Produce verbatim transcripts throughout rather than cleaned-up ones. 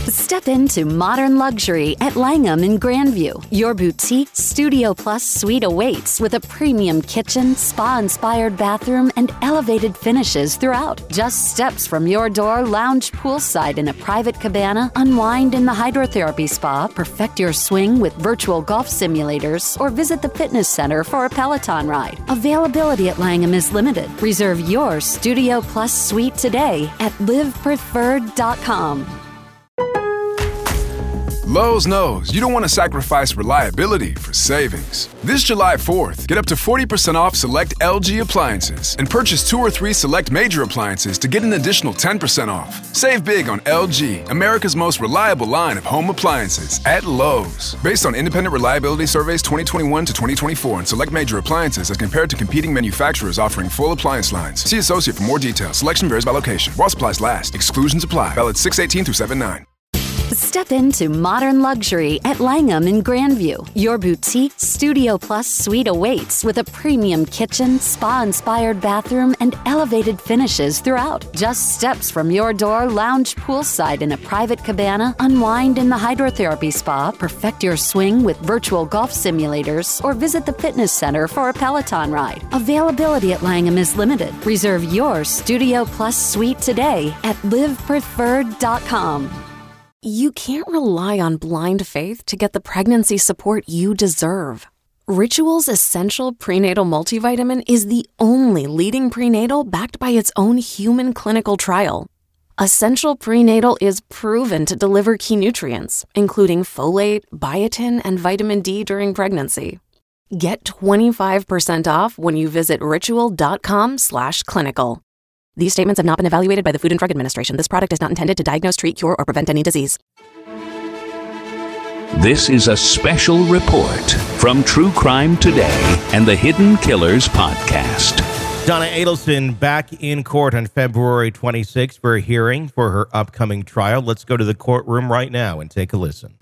Step into modern luxury at Langham in Grandview. Your boutique Studio Plus suite awaits with a premium kitchen, spa-inspired bathroom, and elevated finishes throughout. Just steps from your door, lounge poolside in a private cabana, unwind in the hydrotherapy spa, perfect your swing with virtual golf simulators, or visit the fitness center for a Peloton ride. Availability at Langham is limited. Reserve your Studio Plus suite today at live preferred dot com. Lowe's knows you don't want to sacrifice reliability for savings. This July fourth, get up to forty percent off select L G appliances and purchase two or three select major appliances to get an additional ten percent off. Save big on L G, America's most reliable line of home appliances at Lowe's. Based on independent reliability surveys twenty twenty-one to twenty twenty-four and select major appliances as compared to competing manufacturers offering full appliance lines. See associate for more details. Selection varies by location. While supplies last. Exclusions apply. Valid six eighteen through seven nine. Step into modern luxury at Langham in Grandview. Your boutique Studio Plus suite awaits with a premium kitchen, spa-inspired bathroom, and elevated finishes throughout. Just steps from your door, lounge poolside in a private cabana, unwind in the hydrotherapy spa, perfect your swing with virtual golf simulators, or visit the fitness center for a Peloton ride. Availability at Langham is limited. Reserve your Studio Plus suite today at live preferred dot com. You can't rely on blind faith to get the pregnancy support you deserve. Ritual's Essential Prenatal Multivitamin is the only leading prenatal backed by its own human clinical trial. Essential Prenatal is proven to deliver key nutrients, including folate, biotin, and vitamin D during pregnancy. Get twenty-five percent off when you visit ritual.com slash clinical. These statements have not been evaluated by the Food and Drug Administration. This product is not intended to diagnose, treat, cure, or prevent any disease. This is a special report from True Crime Today and the Hidden Killers podcast. Donna Adelson back in court on February twenty-sixth for a hearing for her upcoming trial. Let's go to the courtroom right now and take a listen.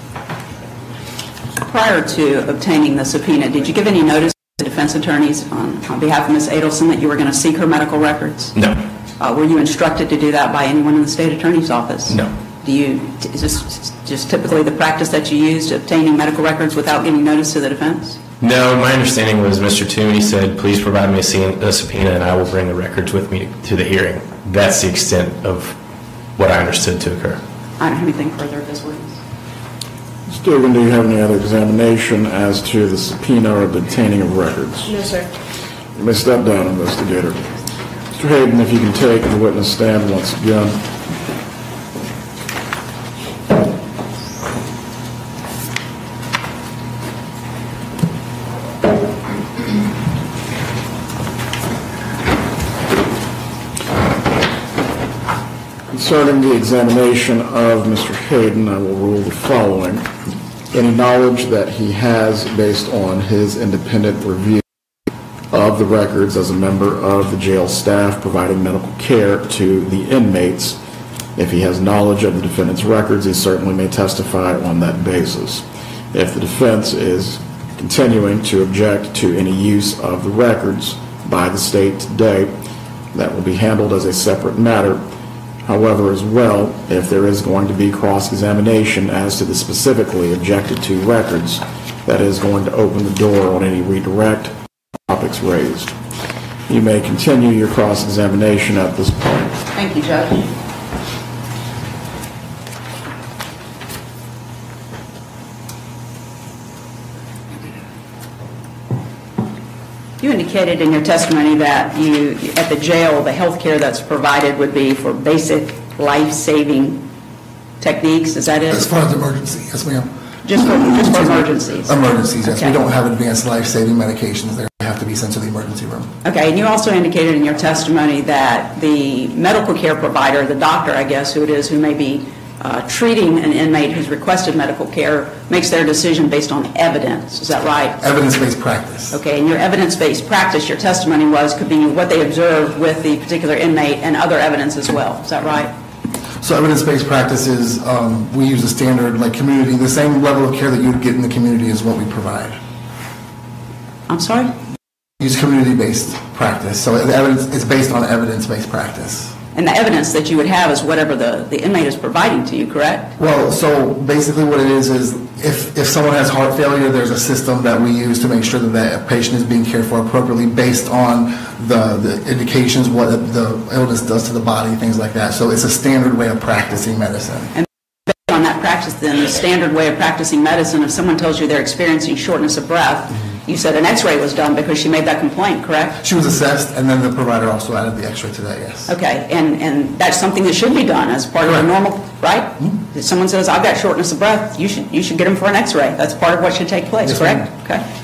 Prior to obtaining the subpoena, did you give any notice to defense attorneys on, on behalf of Miz Adelson that you were going to seek her medical records? No. Uh, were you instructed to do that by anyone in the state attorney's office? No. Do you, is this just typically the practice that you use, obtaining medical records without giving notice to the defense? No, my understanding was Mister Toomey said, please provide me a subpoena and I will bring the records with me to the hearing. That's the extent of what I understood to occur. I don't have anything further at this witness. Mister Dugan, do you have any other examination as to the subpoena or the obtaining of records? No, sir. You may step down, investigator. Mister Hayden, if you can take the witness stand once again. Concerning the examination of Mister Hayden, I will rule the following. Any knowledge that he has based on his independent review of the records as a member of the jail staff providing medical care to the inmates, if he has knowledge of the defendant's records, he certainly may testify on that basis. If the defense is continuing to object to any use of the records by the state today, that will be handled as a separate matter. However, as well, if there is going to be cross-examination as to the specifically objected to records, that is going to open the door on any redirect topics raised. You may continue your cross-examination at this point. Thank you, Judge. You indicated in your testimony that you, at the jail, the health care that's provided would be for basic life-saving techniques. Is that it? As far as emergency, yes, ma'am. Just for, just for emergencies? Emergencies, yes. Okay. We don't have advanced life-saving medications there. They have to be sent to the emergency room. Okay, and you also indicated in your testimony that the medical care provider, the doctor, I guess, who it is, who may be Uh, treating an inmate who's requested medical care, makes their decision based on evidence. Is that right? Evidence-based practice. Okay, and your evidence-based practice, your testimony was, could be what they observed with the particular inmate and other evidence as well. Is that right? So evidence-based practice is, um, we use a standard, like community, the same level of care that you would get in the community is what we provide. I'm sorry? We use community-based practice. So the evidence, it's based on evidence-based practice. And the evidence that you would have is whatever the, the inmate is providing to you, correct? Well, so basically what it is is if, if someone has heart failure, there's a system that we use to make sure that that patient is being cared for appropriately based on the, the indications, what the illness does to the body, things like that. So it's a standard way of practicing medicine. And based on that practice, then, the standard way of practicing medicine, if someone tells you they're experiencing shortness of breath, mm-hmm. You said an x-ray was done because she made that complaint, correct? She was assessed, and then the provider also added the x-ray to that, yes. Okay, and, and that's something that should be done as part correct. Of the normal, right? Mm-hmm. If someone says, I've got shortness of breath, you should you should get them for an x-ray. That's part of what should take place, yes, correct? Ma'am. Okay.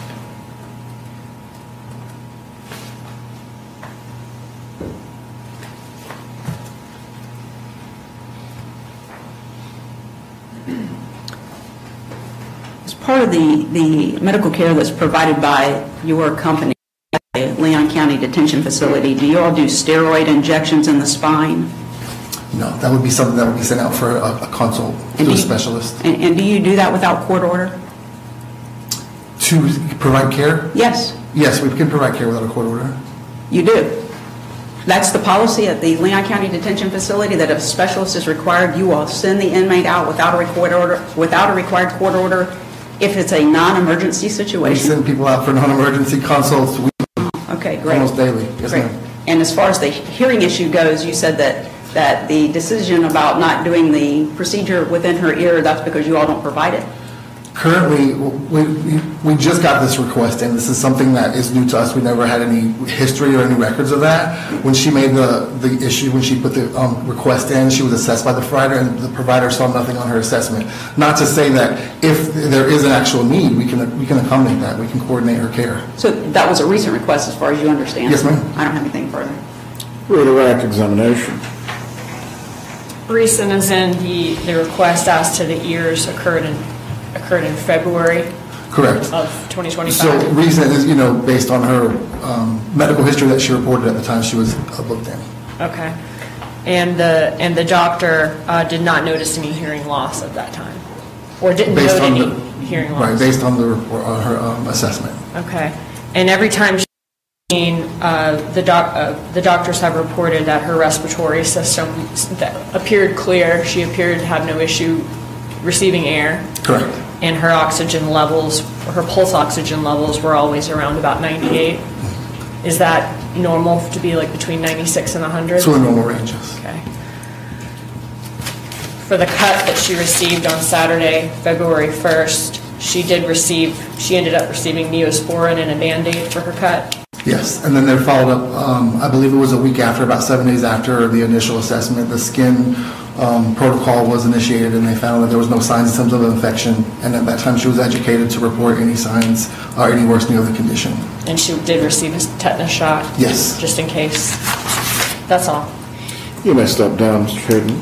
Part of the, the medical care that's provided by your company, Leon County Detention Facility, do you all do steroid injections in the spine? No, that would be something that would be sent out for a, a consult to a specialist. And, and do you do that without court order? To provide care? Yes. Yes, we can provide care without a court order. You do? That's the policy at the Leon County Detention Facility, that if a specialist is required, you will send the inmate out without a court order, without a required court order, if it's a non-emergency situation? We send people out for non-emergency consults. We okay, great. Almost daily. Yes, great. Ma'am. And as far as the hearing issue goes, you said that, that the decision about not doing the procedure within her ear, that's because you all don't provide it? Currently, we, we, we just got this request, and this is something that is new to us. We never had any history or any records of that. When she made the, the issue, when she put the um, request in, she was assessed by the provider, and the provider saw nothing on her assessment. Not to say that if there is an actual need, we can we can accommodate that. We can coordinate her care. So that was a recent request as far as you understand? Yes, ma'am. I don't have anything further. Redirect examination. Recent as in the, the request as to the ears occurred in occurred in February correct of twenty twenty-five. So recent is, you know, based on her um, medical history that she reported at the time she was uh, booked in. Okay. And the and the doctor uh, did not notice any hearing loss at that time, or didn't based note on any the, hearing loss. Right, based on the report, on her um, assessment. Okay. And every time she uh, the doc uh, the doctors have reported that her respiratory system that appeared clear. She appeared to have no issue receiving air. Correct. And her oxygen levels, her pulse oxygen levels were always around about ninety-eight. Is that normal to be like between ninety-six and one hundred? So the normal ranges. Okay. For the cut that she received on Saturday, February first, she did receive, she ended up receiving Neosporin and a Band-Aid for her cut. Yes, and then they followed up, um, I believe it was a week after, about seven days after the initial assessment, the skin um, protocol was initiated, and they found that there was no signs and symptoms of infection, and at that time she was educated to report any signs or any worsening of the condition. And she did receive a tetanus shot? Yes. Just in case. That's all. You may step down, Mister Hayden.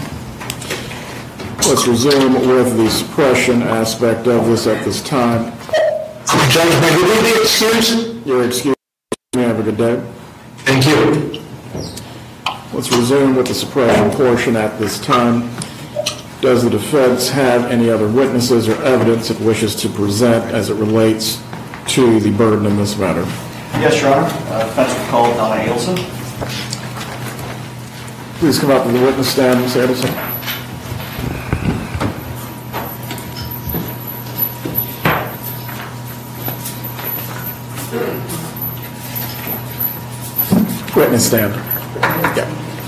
Let's resume with the suppression aspect of this at this time. Judge, may we be excused? You're excused. You may have a good day. Thank you. Let's resume with the suppression portion at this time. Does the defense have any other witnesses or evidence it wishes to present as it relates to the burden in this matter? Yes, Your Honor. Uh, defense will call Donna Adelson. Please come up to the witness stand, Miz Adelson. Witness stand. Yeah.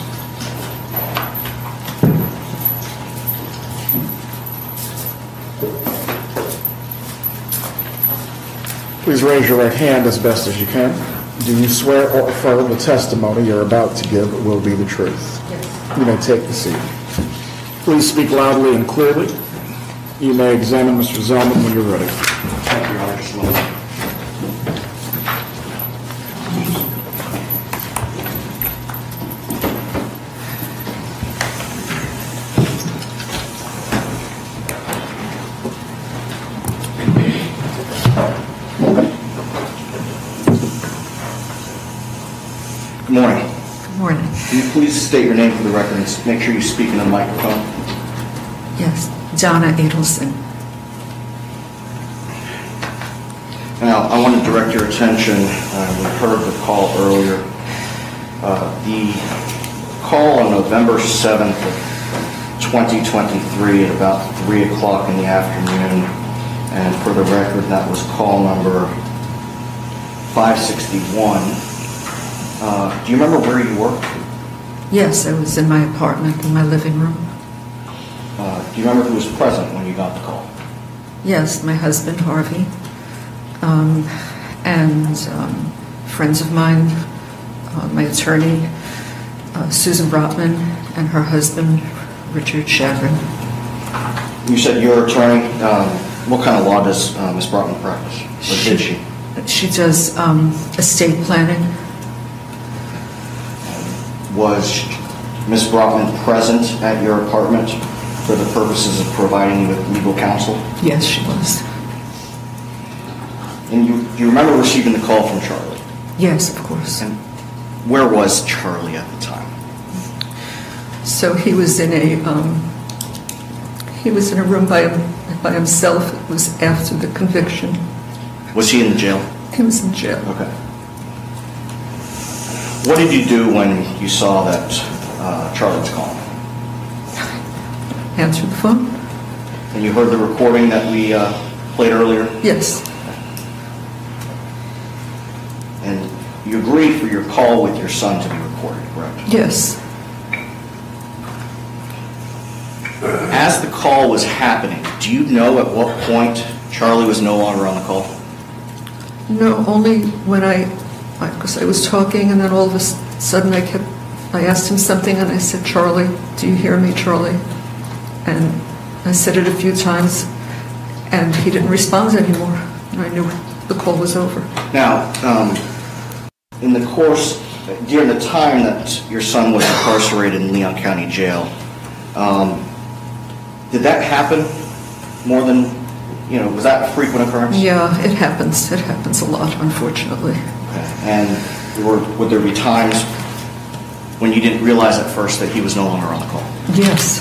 Please raise your right hand as best as you can. Do you swear or affirm the testimony you're about to give will be the truth? Yes. You may take the seat. Please speak loudly and clearly. You may examine Mister Zellman when you're ready. Thank you, Your Honor. Just a moment. Good morning. Good morning. Can you please state your name for the record and make sure you speak in the microphone? Yes, Donna Adelson. Now, I want to direct your attention, uh, we heard the call earlier. Uh, the call on November seventh of twenty twenty-three at about three o'clock in the afternoon. And for the record, that was call number five sixty-one. Uh, do you remember where you were? Yes, I was in my apartment, in my living room. Uh, do you remember who was present when you got the call? Yes, my husband, Harvey, um, and um, friends of mine, uh, my attorney, uh, Susan Brotman, and her husband, Richard Chagrin. You said your attorney. Um, what kind of law does uh, Miz Brotman practice? Or did she? She does um, estate planning. Was Miz Brotman present at your apartment for the purposes of providing you with legal counsel? Yes, she was. And you, you remember receiving the call from Charlie? Yes, of course. And where was Charlie at the time? So he was in a um, he was in a room by by himself. It was after the conviction. Was he in the jail? He was in jail. Okay. What did you do when you saw that uh, Charlie was calling? Answered the phone. And you heard the recording that we uh, played earlier? Yes. And you agreed for your call with your son to be recorded, correct? Yes. As the call was happening, do you know at what point Charlie was no longer on the call? No, only when I, because I, I was talking, and then all of a sudden I kept, I asked him something, and I said, "Charlie, do you hear me, Charlie?" And I said it a few times, and he didn't respond anymore. And I knew the call was over. Now, um, in the course, during the time that your son was incarcerated in Leon County Jail, um, did that happen more than, you know, was that a frequent occurrence? Yeah, it happens. It happens a lot, unfortunately. Okay. And were, would there be times when you didn't realize at first that he was no longer on the call? Yes.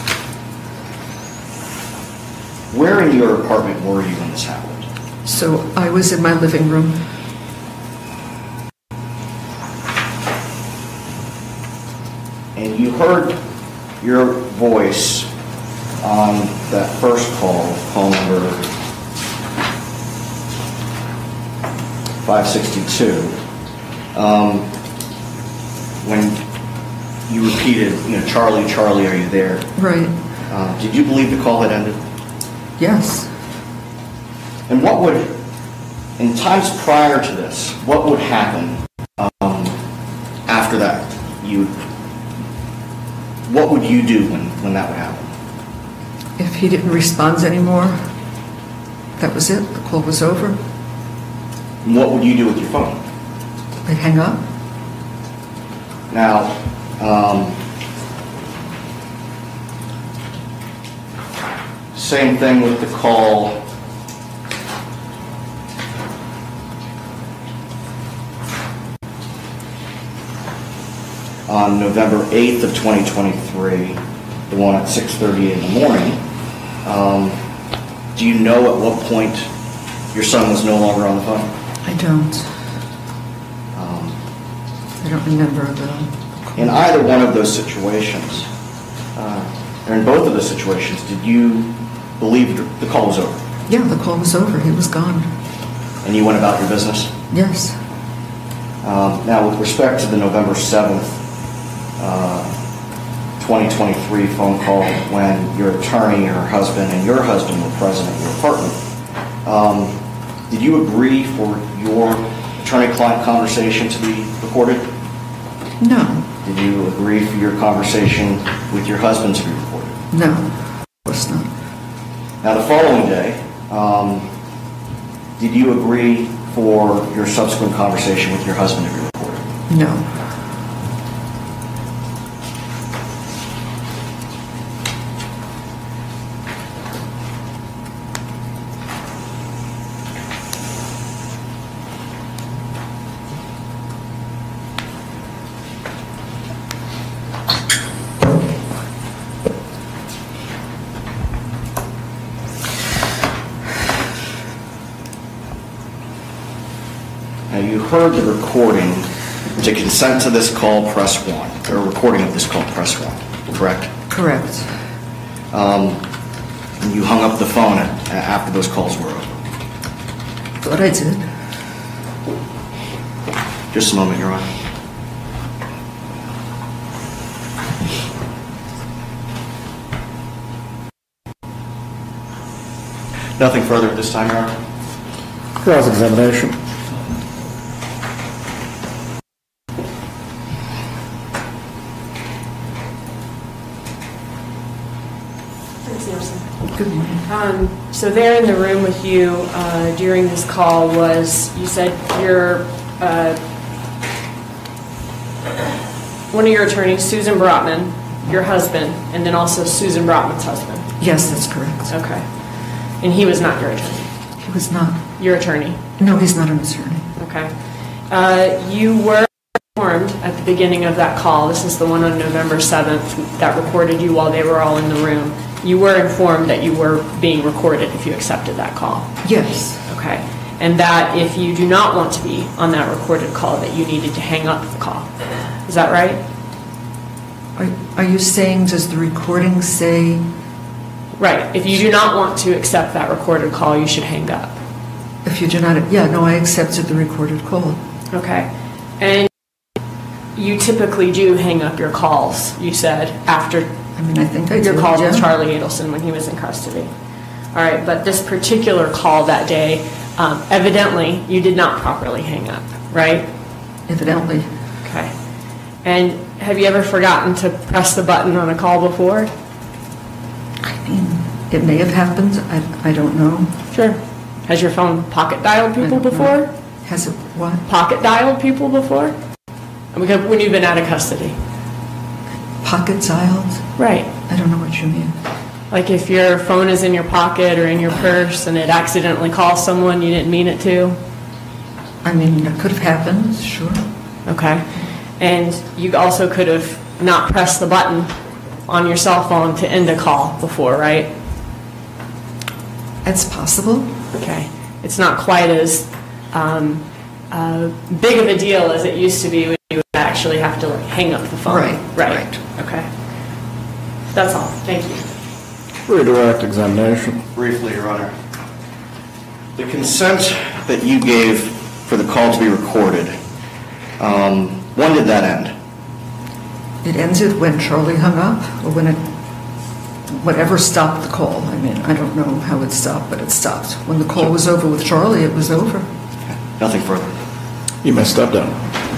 Where in your apartment were you when this happened? So I was in my living room. And you heard your voice on that first call, call number five sixty-two, um, when you repeated, you know, "Charlie, Charlie, are you there?" Right. Uh, did you believe the call had ended? Yes. And what would, in times prior to this, what would happen um, after that? You, what would you do when, when that would happen? If he didn't respond anymore, that was it. The call was over. And what would you do with your phone? I'd hang up. Now, um, same thing with the call on November eighth of twenty twenty-three, the one at six thirty in the morning. Um, do you know at what point your son was no longer on the phone? I don't. Um, I don't remember the... in either one of those situations, uh, or in both of those situations, did you believe the call was over? Yeah, the call was over. He was gone. And you went about your business? Yes. Um, now, with respect to the November seventh, uh, twenty twenty-three phone call when your attorney, her husband, and your husband were present at your apartment, um, did you agree for your attorney-client conversation to be recorded? No. Did you agree for your conversation with your husband to be recorded? No, of course not. Now, the following day, um, did you agree for your subsequent conversation with your husband to be recorded? No. Now, you heard the recording To consent to this call, press one. Or recording of this call, press one. Correct? Correct. Um, and you hung up the phone after those calls were over. Thought I did. Just a moment, Your Honor. Nothing further at this time, Your Honor. Cross-examination. Good morning. Um, so there in the room with you uh, during this call was, you said your, uh, one of your attorneys, Susan Brotman, your husband, and then also Susan Brotman's husband. Yes, that's correct. Okay. And he was not your attorney? He was not. Your attorney? No, he's not an attorney. Okay. Uh, you were informed at the beginning of that call, this is the one on November seventh that recorded you while they were all in the room. You were informed that you were being recorded if you accepted that call? Yes. Okay. And that if you do not want to be on that recorded call, that you needed to hang up the call. Is that right? Are, are you saying, does the recording say... Right. If you do not want to accept that recorded call, you should hang up. If you do not... Yeah, no, I accepted the recorded call. Okay. And you typically do hang up your calls, you said, after... I mean, I think I your did, calls yeah. with Charlie Adelson when he was in custody. All right, but this particular call that day, um, evidently you did not properly hang up, right? Evidently. Okay. And have you ever forgotten to press the button on a call before? I mean, it may have happened. I, I don't know. Sure. Has your phone pocket dialed people before? Know. Has it what? Pocket dialed people before? Because when you've been out of custody. Pocket dialed? Right. I don't know what you mean. Like if your phone is in your pocket or in your purse and it accidentally calls someone you didn't mean it to? I mean, that could have happened, sure. Okay. And you also could have not pressed the button on your cell phone to end a call before, right? It's possible. Okay. It's not quite as um, uh, big of a deal as it used to be when you would actually have to like, hang up the phone. Right. Right. Right. Okay. That's all. Thank you. Redirect examination. Briefly, Your Honor. The consent that you gave for the call to be recorded, um, when did that end? It ended when Charlie hung up, or when it, whatever stopped the call. I mean, I don't know how it stopped, but it stopped. When the call was over with Charlie, it was over. Nothing further. You may step down.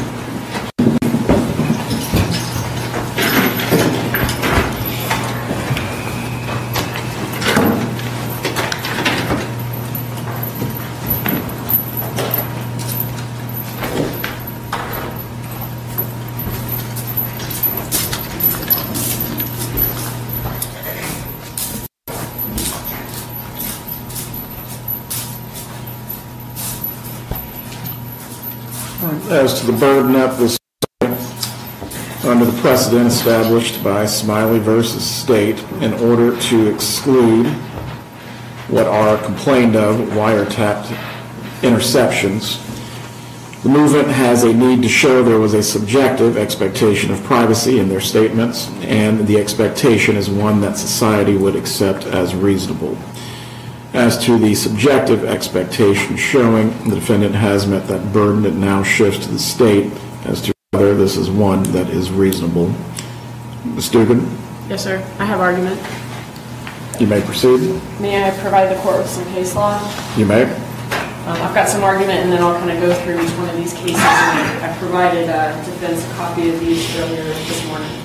As to the burden at this point, under the precedent established by Smiley versus State, in order to exclude what are complained of wiretapped interceptions, the movement has a need to show there was a subjective expectation of privacy in their statements, and the expectation is one that society would accept as reasonable. As to the subjective expectation showing the defendant has met that burden, it now shifts to the state as to whether this is one that is reasonable. Miz Dugan? Yes, sir. I have argument. You may proceed. May I provide the court with some case law? You may. Um, I've got some argument, and then I'll kind of go through each one of these cases. And I provided uh, defense a copy of these earlier this morning.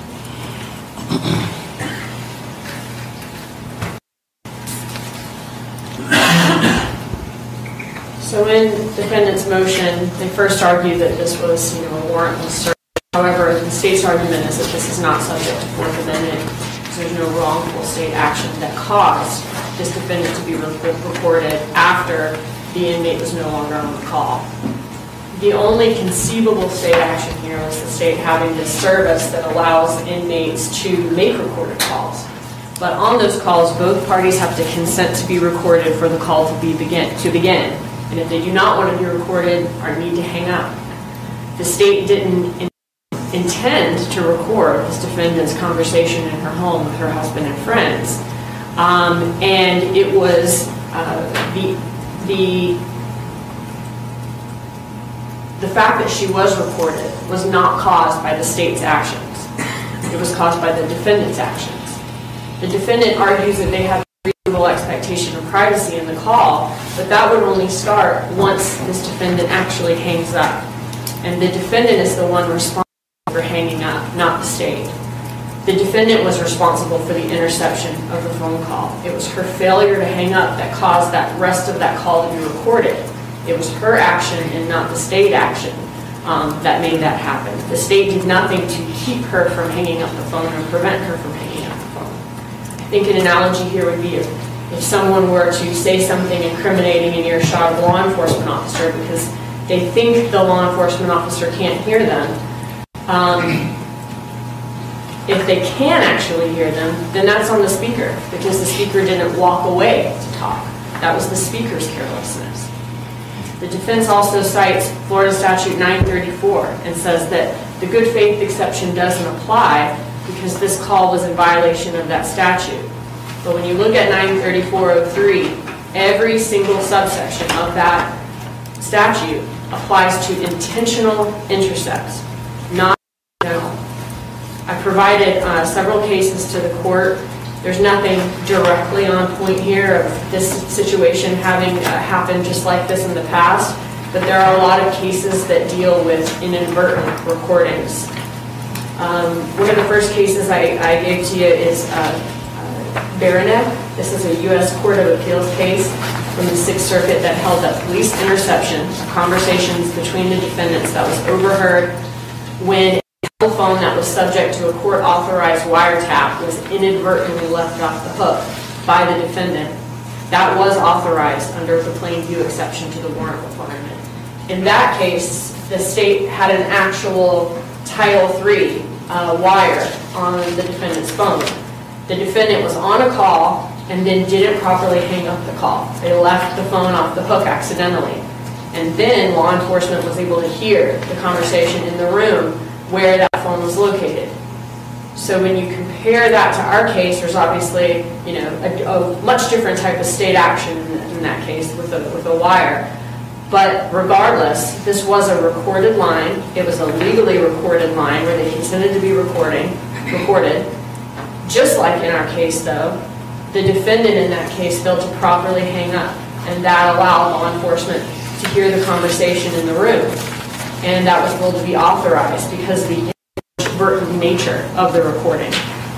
So in defendant's motion, they first argued that this was, you know, a warrantless search. However, the state's argument is that this is not subject to Fourth Amendment, because there's no wrongful state action that caused this defendant to be re- reported after the inmate was no longer on the call. The only conceivable state action here is the state having this service that allows inmates to make recorded calls. But on those calls, both parties have to consent to be recorded for the call to be begin to begin. And if they do not want to be recorded or need to hang up, The state didn't in- intend to record this defendant's conversation in her home with her husband and friends. Um, and it was uh, the, the, the fact that she was recorded was not caused by the state's actions. It was caused by the defendant's actions. The defendant argues that they have a reasonable expectation of privacy in the call, but that would only start once this defendant actually hangs up. And the defendant is the one responsible for hanging up, not the state. The defendant was responsible for the interception of the phone call. It was her failure to hang up that caused that rest of that call to be recorded. It was her action and not the state action um, that made that happen. The state did nothing to keep her from hanging up the phone or prevent her from hanging up the phone. I think an analogy here would be if, if someone were to say something incriminating in earshot of a law enforcement officer because they think the law enforcement officer can't hear them. Um, if they can actually hear them, then that's on the speaker because the speaker didn't walk away to talk. That was the speaker's carelessness. The defense also cites Florida Statute nine thirty-four and says that the good faith exception doesn't apply because this call was in violation of that statute. But when you look at nine thirty-four oh three, every single subsection of that statute applies to intentional intercepts, not accidental. I provided uh, several cases to the court. There's nothing directly on point here of this situation having uh, happened just like this in the past, but there are a lot of cases that deal with inadvertent recordings. Um, one of the first cases I, I gave to you is uh, uh, Baronet. This is a U S Court of Appeals case from the Sixth Circuit that held that police interception of conversations between the defendants that was overheard when phone that was subject to a court-authorized wiretap was inadvertently left off the hook by the defendant. That was authorized under the plain view exception to the warrant requirement. In that case, the state had an actual Title three uh, wire on the defendant's phone. The defendant was on a call and then didn't properly hang up the call. They left the phone off the hook accidentally. And then law enforcement was able to hear the conversation in the room where that phone was located. So when you compare that to our case, there's obviously, you know, a, a much different type of state action in, in that case with a, with a wire. But regardless, this was a recorded line. It was a legally recorded line where they consented to be recording, recorded. Just like in our case, though, the defendant in that case failed to properly hang up, and that allowed law enforcement to hear the conversation in the room. And that was able to be authorized because of the inadvertent nature of the recording.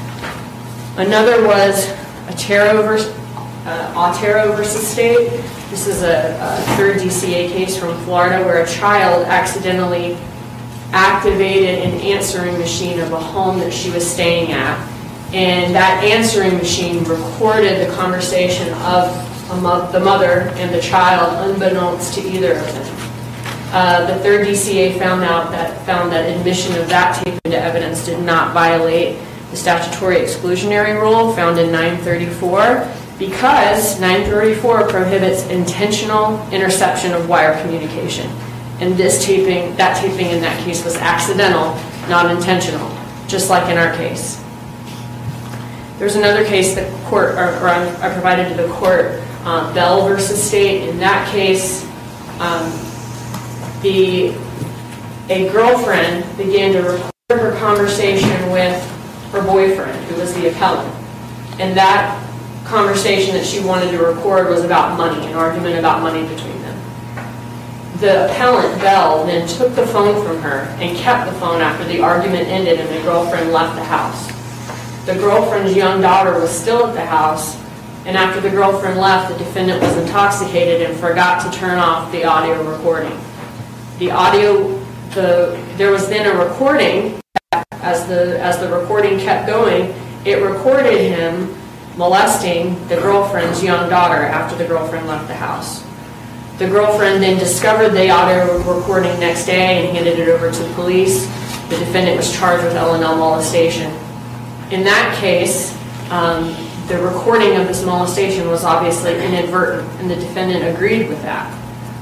Another was Otero versus, uh, Otero versus State. This is a, a third D C A case from Florida where a child accidentally activated an answering machine of a home that she was staying at. And that answering machine recorded the conversation of a mo- the mother and the child unbeknownst to either of them. Uh, the third D C A found out that found that admission of that tape into evidence did not violate the statutory exclusionary rule found in nine thirty-four because nine thirty-four prohibits intentional interception of wire communication. And this taping, that taping in that case was accidental, not intentional, just like in our case. There's another case that court, or, or I provided to the court, uh, Bell versus State. In that case, um, The, a girlfriend began to record her conversation with her boyfriend, who was the appellant. And that conversation that she wanted to record was about money, an argument about money between them. The appellant, Bell, then took the phone from her and kept the phone after the argument ended and the girlfriend left the house. The girlfriend's young daughter was still at the house, and after the girlfriend left, the defendant was intoxicated and forgot to turn off the audio recording. The audio, the there was then a recording, as the as the recording kept going, it recorded him molesting the girlfriend's young daughter after the girlfriend left the house. The girlfriend then discovered the audio recording next day and handed it over to the police. The defendant was charged with L and L molestation. In that case, um, the recording of this molestation was obviously inadvertent, and the defendant agreed with that.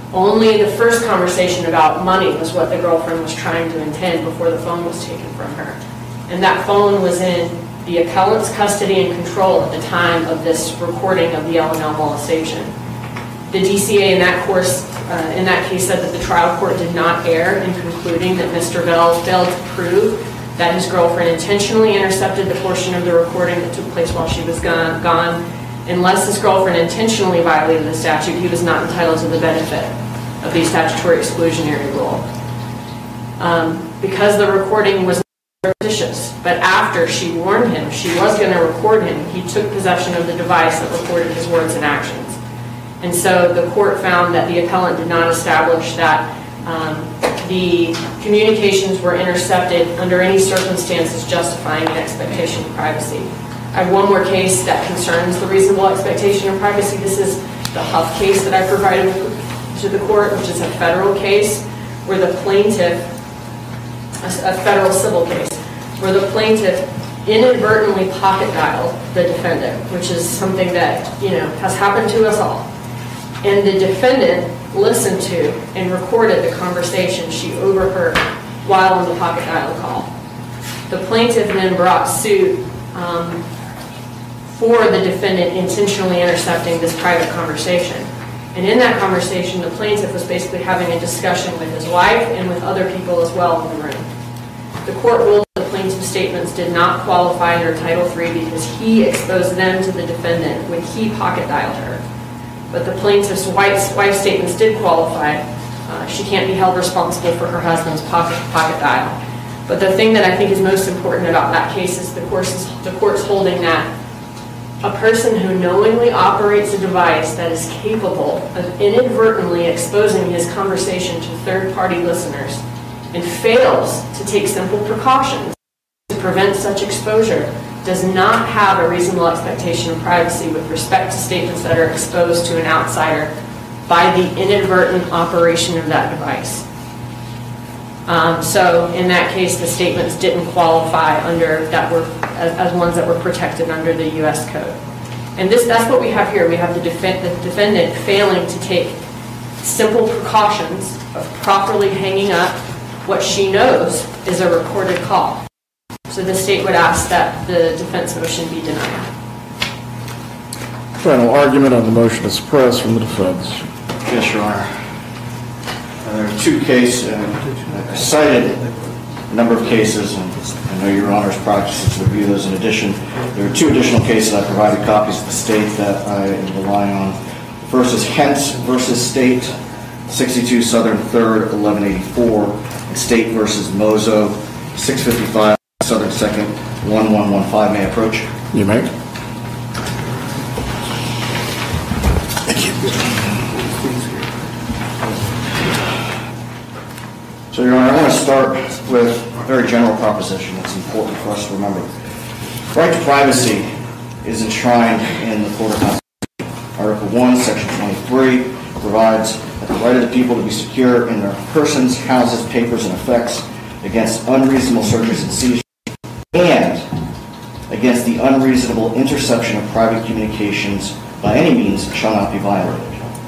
Only the first conversation about money was what the girlfriend was trying to intend before the phone was taken from her. And that phone was in the appellant's custody and control at the time of this recording of the L and L molestation. The D C A in that course, uh, in that case, said that the trial court did not err in concluding that Mister Bell failed to prove that his girlfriend intentionally intercepted the portion of the recording that took place while she was gone. gone. Unless his girlfriend intentionally violated the statute, he was not entitled to the benefit of the statutory exclusionary rule. Um, because the recording was fictitious, but after she warned him she was going to record him, he took possession of the device that recorded his words and actions. And so the court found that the appellant did not establish that um, the communications were intercepted under any circumstances justifying an expectation of privacy. I have one more case that concerns the reasonable expectation of privacy. This is the Huff case that I provided to the court, which is a federal case where the plaintiff, a federal civil case, where the plaintiff inadvertently pocket dialed the defendant, which is something that, you know, has happened to us all. And the defendant listened to and recorded the conversation she overheard while on the pocket dial call. The plaintiff then brought suit um, for the defendant intentionally intercepting this private conversation. And in that conversation, the plaintiff was basically having a discussion with his wife and with other people as well in the room. The court ruled that the plaintiff's statements did not qualify under Title three because he exposed them to the defendant when he pocket dialed her. But the plaintiff's wife's, wife's statements did qualify. Uh, she can't be held responsible for her husband's pocket, pocket dial. But the thing that I think is most important about that case is the, course, the court's holding that a person who knowingly operates a device that is capable of inadvertently exposing his conversation to third-party listeners and fails to take simple precautions to prevent such exposure does not have a reasonable expectation of privacy with respect to statements that are exposed to an outsider by the inadvertent operation of that device. Um, so in that case, the statements didn't qualify under that were as, as ones that were protected under the U S Code. And this that's what we have here. We have the, def- the defendant failing to take simple precautions of properly hanging up what she knows is a recorded call. So the state would ask that the defense motion be denied. Final argument on the motion to suppress from the defense. Yes, Your Honor. Uh, there are two cases. Uh, I cited a number of cases, and I know Your Honor's practices to review those in addition. There are two additional cases I provided copies to the state that I am relying on. The first is Hentz versus State, sixty-two Southern third, eleven eighty-four, and State versus Mozo, six fifty-five Southern second, one one one five. May I approach? You may. Thank you. So, Your Honor, I want to start with a very general proposition that's important for us to remember. Right to privacy is enshrined in the Florida Constitution. Article one, Section twenty-three provides that the right of the people to be secure in their persons, houses, papers, and effects against unreasonable searches and seizures and against the unreasonable interception of private communications by any means shall not be violated.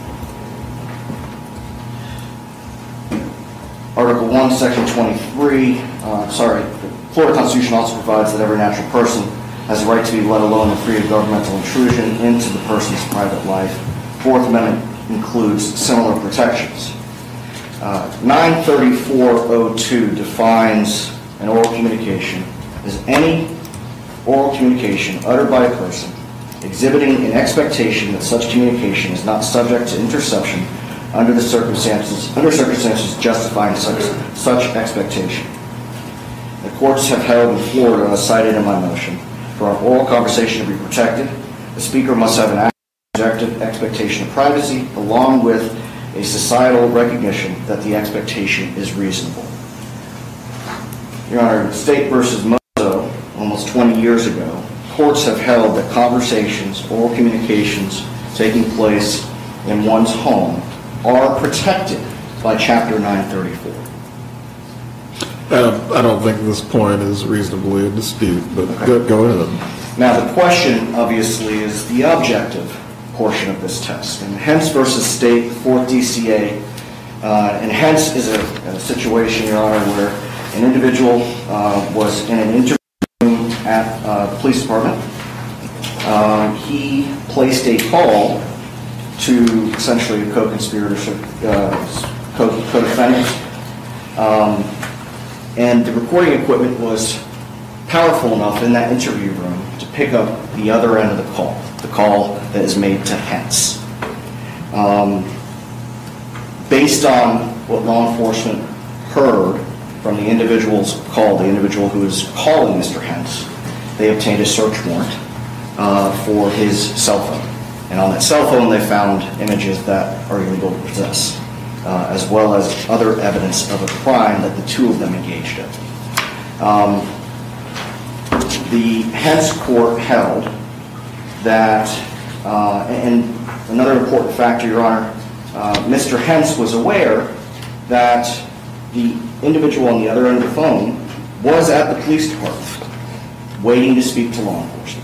Article one, Section twenty-three, uh, sorry, the Florida Constitution also provides that every natural person has a right to be let alone and free of governmental intrusion into the person's private life. Fourth Amendment includes similar protections. Uh, nine thirty-four oh two defines an oral communication as any oral communication uttered by a person exhibiting an expectation that such communication is not subject to interception under the circumstances under circumstances justifying such such expectation. The courts have held in Florida, as cited in my motion, for an oral conversation to be protected, the speaker must have an objective expectation of privacy, along with a societal recognition that the expectation is reasonable. Your Honor, State versus Mozo, almost twenty years ago, courts have held that conversations, oral communications taking place in one's home are protected by Chapter nine thirty-four. Uh, I don't think this point is reasonably in dispute, but okay. go, go ahead. Now, the question, obviously, is the objective portion of this test. In Hentz versus State, fourth D C A, Uh, and hence is a, a situation, Your Honor, where an individual uh, was in an interview room at uh, the police department. Uh, he placed a call to essentially a co-conspirator, uh, co-defendant, um, and the recording equipment was powerful enough in that interview room to pick up the other end of the call, the call that is made to Hentz. Um, based on what law enforcement heard from the individual's call, the individual who was calling Mister Hentz, they obtained a search warrant uh, for his cell phone. And on that cell phone, they found images that are illegal to possess, uh, as well as other evidence of a crime that the two of them engaged in. Um, the Hentz court held that, uh, and another important factor, Your Honor, uh, Mister Hentz was aware that the individual on the other end of the phone was at the police department waiting to speak to law enforcement.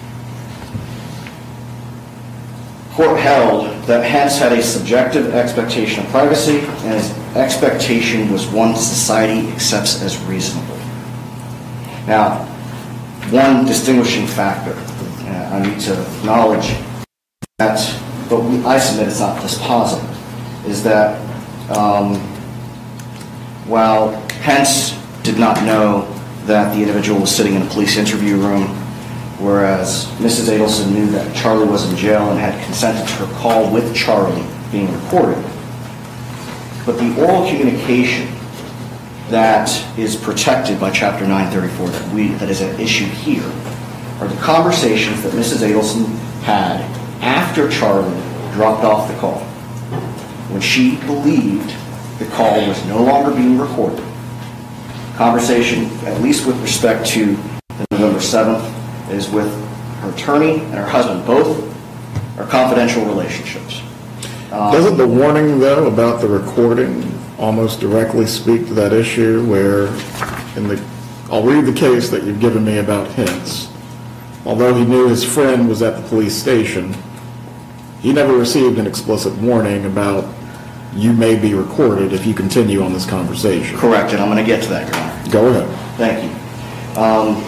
Court held that Hentz had a subjective expectation of privacy, and his expectation was one society accepts as reasonable. Now, one distinguishing factor, uh, I need to acknowledge that, but we, I submit it's not dispositive, is that um, while Hentz did not know that the individual was sitting in a police interview room, whereas Missus Adelson knew that Charlie was in jail and had consented to her call with Charlie being recorded. But the oral communication that is protected by Chapter nine thirty-four that we that is at issue here are the conversations that Missus Adelson had after Charlie dropped off the call, when she believed the call was no longer being recorded. Conversation, at least with respect to the November seventh, is with her attorney and her husband. Both are confidential relationships. Um, Doesn't the warning, though, about the recording almost directly speak to that issue where, in the, I'll read the case that you've given me about Hentz. Although he knew his friend was at the police station, he never received an explicit warning about you may be recorded if you continue on this conversation. Correct, and I'm going to get to that, Your Honor. Go ahead. Thank you. Um,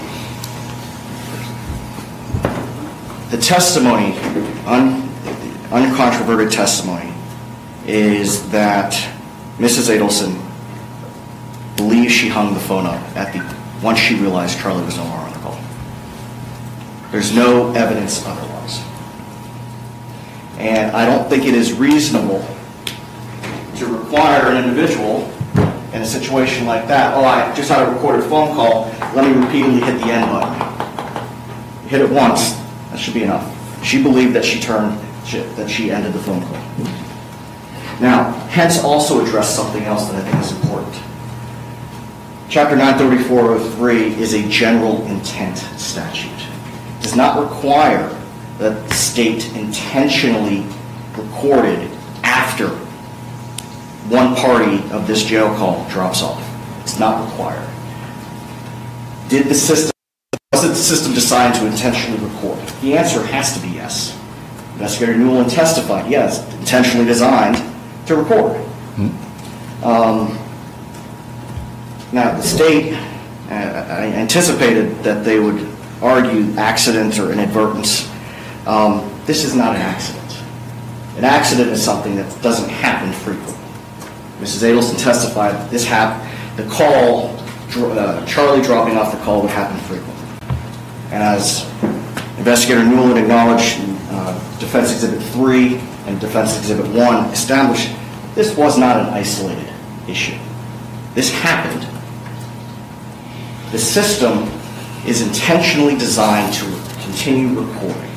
the testimony, un, uncontroverted testimony, is that Missus Adelson believes she hung the phone up at the once she realized Charlie was no longer on the call. There's no evidence otherwise. And I don't think it is reasonable to require an individual in a situation like that, oh, I just had a recorded phone call, let me repeatedly hit the end button. Hit it once, that should be enough. She believed that she turned, that she ended the phone call. Now, Hentz also addressed something else that I think is important. Chapter nine thirty-four oh three is a general intent statute. It does not require that the state intentionally recorded after one party of this jail call drops off. It's not required. Did the system, was the system designed to intentionally record? The answer has to be yes. Investigator Newland testified, yes, intentionally designed to record. Mm-hmm. um, now, the state uh, anticipated that they would argue accident or inadvertence. Um, this is not an accident. An accident is something that doesn't happen frequently. Missus Adelson testified that this happened, the call, uh, Charlie dropping off the call would happen frequently. And as Investigator Newland acknowledged, uh, Defense Exhibit three and Defense Exhibit one established this was not an isolated issue. This happened. The system is intentionally designed to continue recording.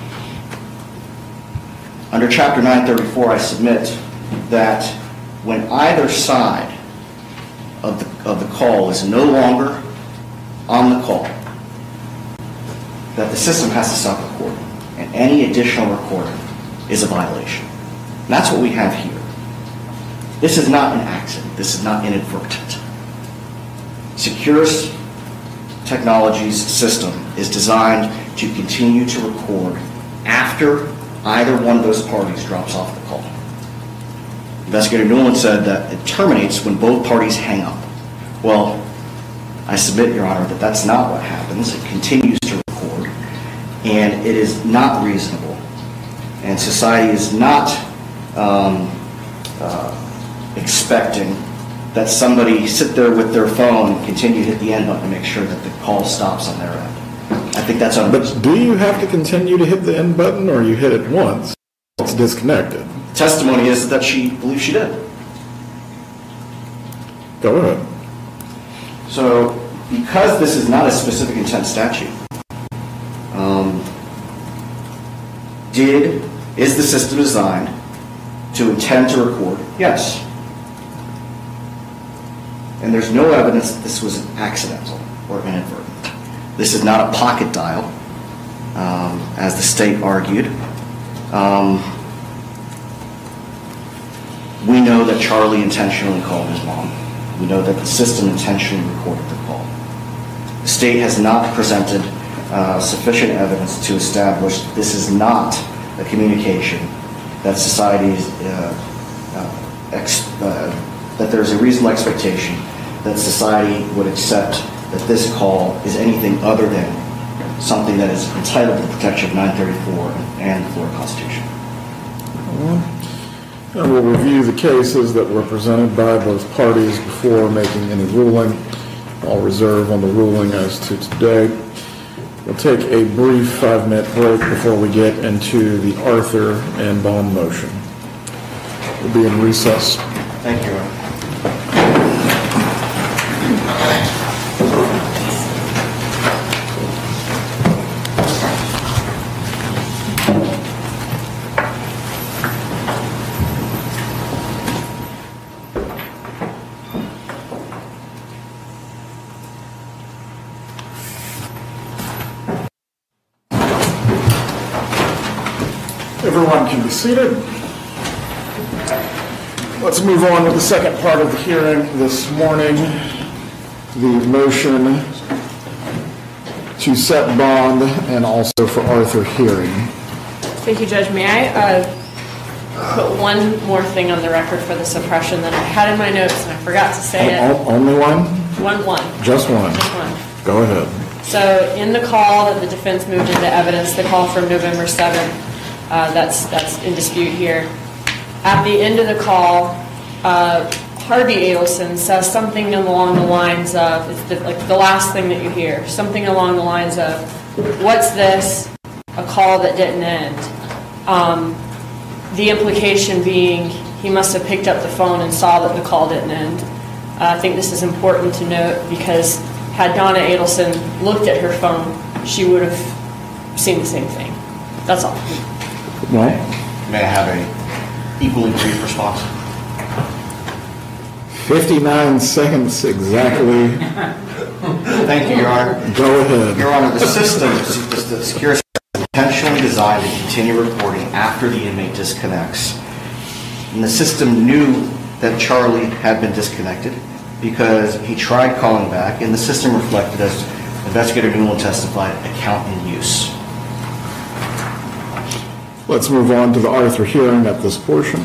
Under Chapter nine thirty-four, I submit that when either side of the, of the call is no longer on the call, that the system has to stop recording, and any additional recording is a violation. And that's what we have here. This is not an accident. This is not inadvertent. Securus Technologies system is designed to continue to record after either one of those parties drops off the call. Investigator Newland said that it terminates when both parties hang up. Well, I submit, Your Honor, that that's not what happens. It continues to record, and it is not reasonable. And society is not um, uh, expecting that somebody sit there with their phone and continue to hit the end button to make sure that the call stops on their end. I think that's unreasonable. But do you have to continue to hit the end button, or you hit it once, it's disconnected? Testimony is that she believes she did. Go ahead. So, because this is not a specific intent statute, um, did, is the system designed to intend to record? Yes. And there's no evidence that this was accidental or inadvertent. This is not a pocket dial, um, as the state argued. Um, we know that Charlie intentionally called his mom. We know that the system intentionally recorded the call. The state has not presented uh, sufficient evidence to establish that this is not a communication that society is, uh, uh, ex- uh, that there's a reasonable expectation that society would accept that this call is anything other than something that is entitled to the protection of nine thirty-four and the Florida Constitution. And we'll review the cases that were presented by both parties before making any ruling. I'll reserve on the ruling as to today. We'll take a brief five-minute break before we get into the Arthur and Bond motion. We'll be in recess. Thank you. Everyone can be seated. Let's move on with the second part of the hearing this morning. The motion to set bond and also for Arthur hearing. Thank you, Judge. May I uh, put one more thing on the record for the suppression that I had in my notes and I forgot to say it? O- only one? One, one. Just one? Just one. Go ahead. So in the call that the defense moved into evidence, the call from November seventh, uh, that's, that's in dispute here. At the end of the call, uh, Harvey Adelson says something along the lines of, it's the, like the last thing that you hear, something along the lines of, what's this? A call that didn't end. Um, the implication being he must have picked up the phone and saw that the call didn't end. Uh, I think this is important to note because had Donna Adelson looked at her phone, she would have seen the same thing. That's all. Well, may I have a equally brief response? fifty-nine seconds exactly. Thank you, Your Honor. Go ahead. Your Honor, the system, the secure system is intentionally designed to continue recording after the inmate disconnects. And the system knew that Charlie had been disconnected because he tried calling back, and the system reflected, as Investigator Newland testified, account in use. Let's move on to the Arthur hearing at this portion.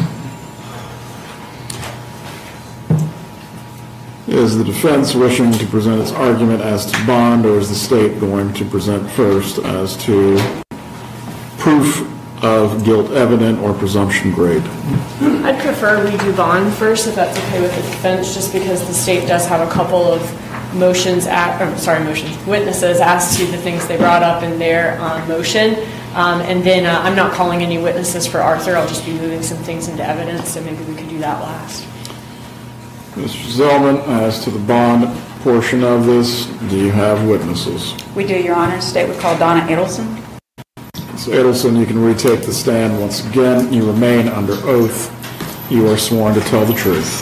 Is the defense wishing to present its argument as to bond, or is the state going to present first as to proof of guilt evident or presumption grade? I'd prefer we do bond first, if that's okay with the defense, just because the state does have a couple of motions, at, or sorry, motions, witnesses as to the things they brought up in their uh, motion. Um, and then uh, I'm not calling any witnesses for Arthur. I'll just be moving some things into evidence, so maybe we could do that last. Mister Zellman, as to the bond portion of this, do you have witnesses? We do, Your Honor. State would call Donna Adelson. So Adelson, you can retake the stand once again. You remain under oath. You are sworn to tell the truth.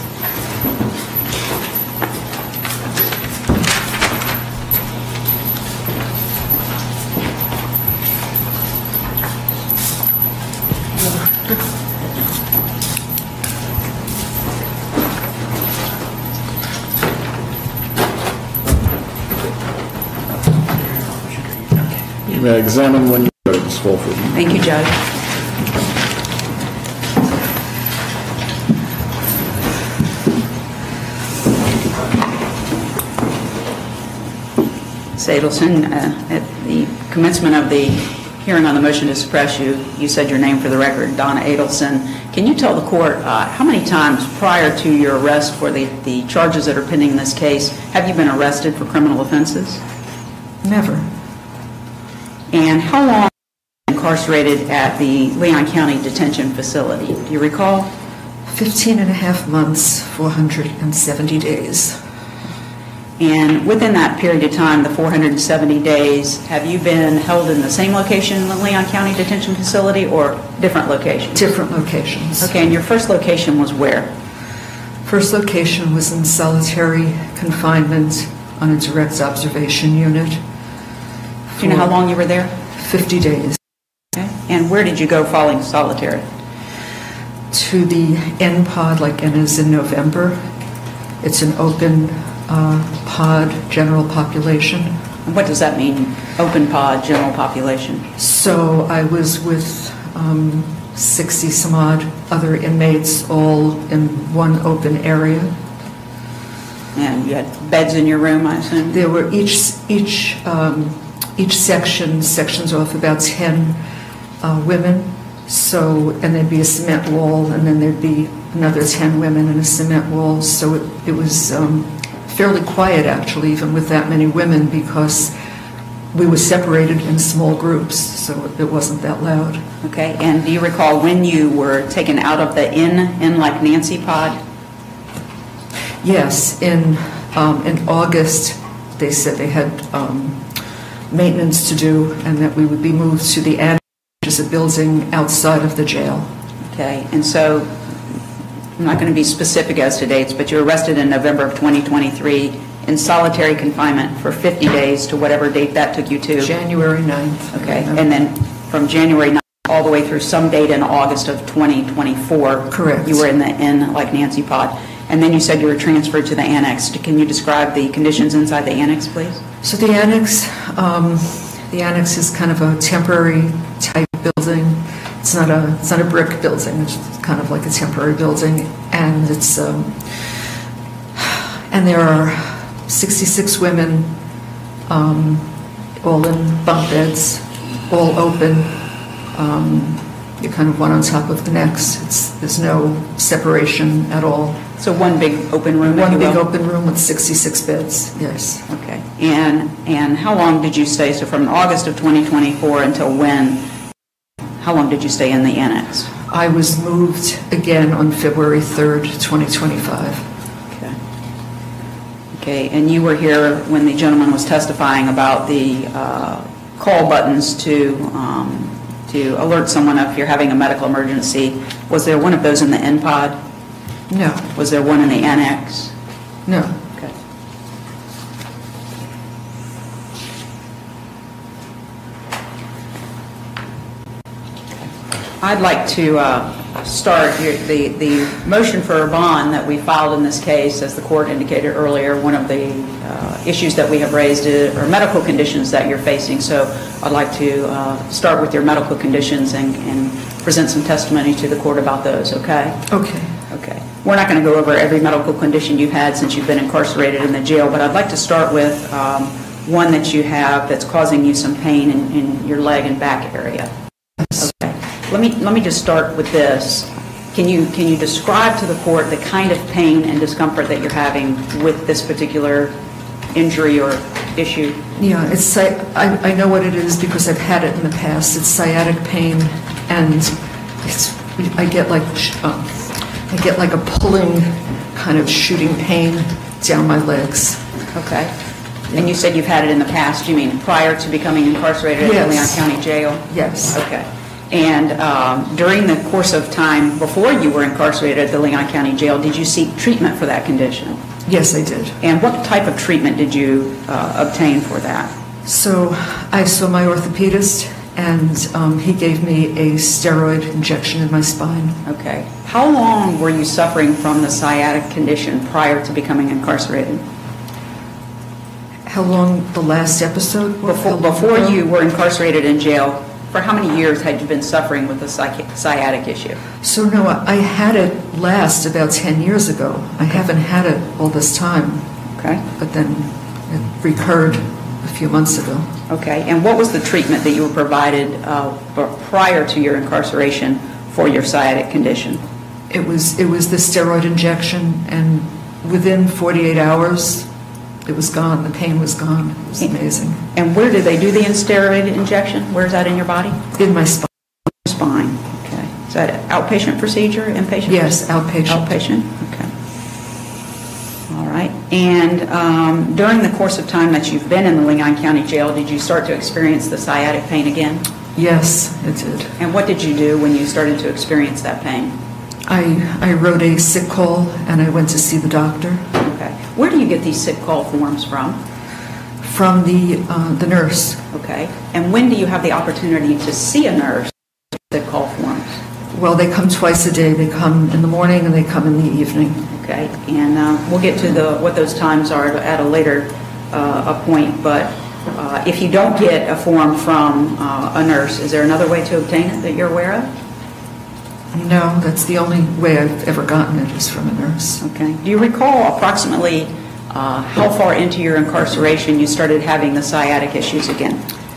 You may examine when you go to Miz Fulford. Thank you, Judge. Miz Adelson, uh, at the commencement of the hearing on the motion to suppress, you, you said your name for the record, Donna Adelson. Can you tell the court uh, how many times prior to your arrest for the, the charges that are pending in this case have you been arrested for criminal offenses? Never. And how long were you incarcerated at the Leon County Detention Facility? Do you recall? Fifteen and a half months, four hundred seventy days. And within that period of time, the four hundred seventy days, have you been held in the same location in the Leon County Detention Facility or different locations? Different locations. Okay, and your first location was where? First location was in solitary confinement on a direct observation unit. Do you know how long you were there? fifty days. Okay. And where did you go following solitary? To the N pod, like N is in November. It's an open Uh, pod, general population. What does that mean, open pod, general population? So I was with um, sixty some odd other inmates, all in one open area. And you had beds in your room, I assume? There were each each um, each section sections off about ten uh, women. So and there'd be a cement wall, and then there'd be another ten women and a cement wall. So it, it was. Um, fairly quiet, actually, even with that many women, because we were separated in small groups, so it wasn't that loud. Okay, and do you recall when you were taken out of the Inn, Inn like Nancy pod? Yes, in um, in August, they said they had um, maintenance to do, and that we would be moved to the Annex, which is a building outside of the jail. Okay, and so I'm not going to be specific as to dates, but you were arrested in November of twenty twenty-three in solitary confinement for fifty days to whatever date that took you to. January ninth. Okay, and then from January ninth all the way through some date in August of twenty twenty-four. Correct. You were in the Inn like Nancy pod. And then you said you were transferred to the Annex. Can you describe the conditions inside the Annex, please? So the Annex, um, the Annex is kind of a temporary type building. It's not a it's not a brick building. It's kind of like a temporary building, and it's um, and there are sixty-six women, um, all in bunk beds, all open. Um, you're kind of one on top of the next. It's there's no separation at all. So one big open room. One big open room with sixty-six beds. Yes. Okay. And and how long did you stay? So from August of twenty twenty-four until when? How long did you stay in the Annex? I was moved again on February third, twenty twenty-five. Okay. Okay, and you were here when the gentleman was testifying about the uh, call buttons to um, to alert someone if you're having a medical emergency. Was there one of those in the N pod? No. Was there one in the Annex? No. Okay. I'd like to uh, start your, the, the motion for a bond that we filed in this case, as the court indicated earlier. One of the uh, issues that we have raised are medical conditions that you're facing. So I'd like to uh, start with your medical conditions and, and present some testimony to the court about those, okay? Okay. Okay. We're not going to go over every medical condition you've had since you've been incarcerated in the jail, but I'd like to start with um, one that you have that's causing you some pain in, in your leg and back area. Okay. Let me let me just start with this. Can you can you describe to the court the kind of pain and discomfort that you're having with this particular injury or issue? Yeah, it's I, I know what it is because I've had it in the past. It's sciatic pain, and it's I get like um, I get like a pulling kind of shooting pain down my legs. Okay. And you said you've had it in the past. You mean prior to becoming incarcerated yes. at the Leon County Jail? Yes. Okay. And um, during the course of time before you were incarcerated at the Leon County Jail, did you seek treatment for that condition? Yes, I did. And what type of treatment did you uh, obtain for that? So I saw my orthopedist, and um, he gave me a steroid injection in my spine. Okay. How long were you suffering from the sciatic condition prior to becoming incarcerated? How long the last episode was? Before, before you were incarcerated in jail, for how many years had you been suffering with the sciatic issue? So, no, I had it last about ten years ago. I haven't had it all this time. Okay. But then it recurred a few months ago. Okay, and what was the treatment that you were provided uh, prior to your incarceration for your sciatic condition? It was it was the steroid injection, and within forty-eight hours, it was gone. The pain was gone. It was amazing. And where did they do the steroid injection? Where is that in your body? In my spine. Spine. Okay. Is that an outpatient procedure? Inpatient? Yes, outpatient. Outpatient. Okay. All right. And um, during the course of time that you've been in the Leon County Jail, did you start to experience the sciatic pain again? Yes, it did. And what did you do when you started to experience that pain? I, I wrote a sick call and I went to see the doctor. Okay. Where do you get these sick call forms from? From the uh, the nurse. Okay. And when do you have the opportunity to see a nurse with sick call forms? Well, they come twice a day. They come in the morning and they come in the evening. Okay. And uh, we'll get to the what those times are at a later uh, a point. But uh, if you don't get a form from uh, a nurse, is there another way to obtain it that you're aware of? No, that's the only way I've ever gotten it is from a nurse. Okay. Do you recall approximately uh, how far into your incarceration you started having the sciatic issues again?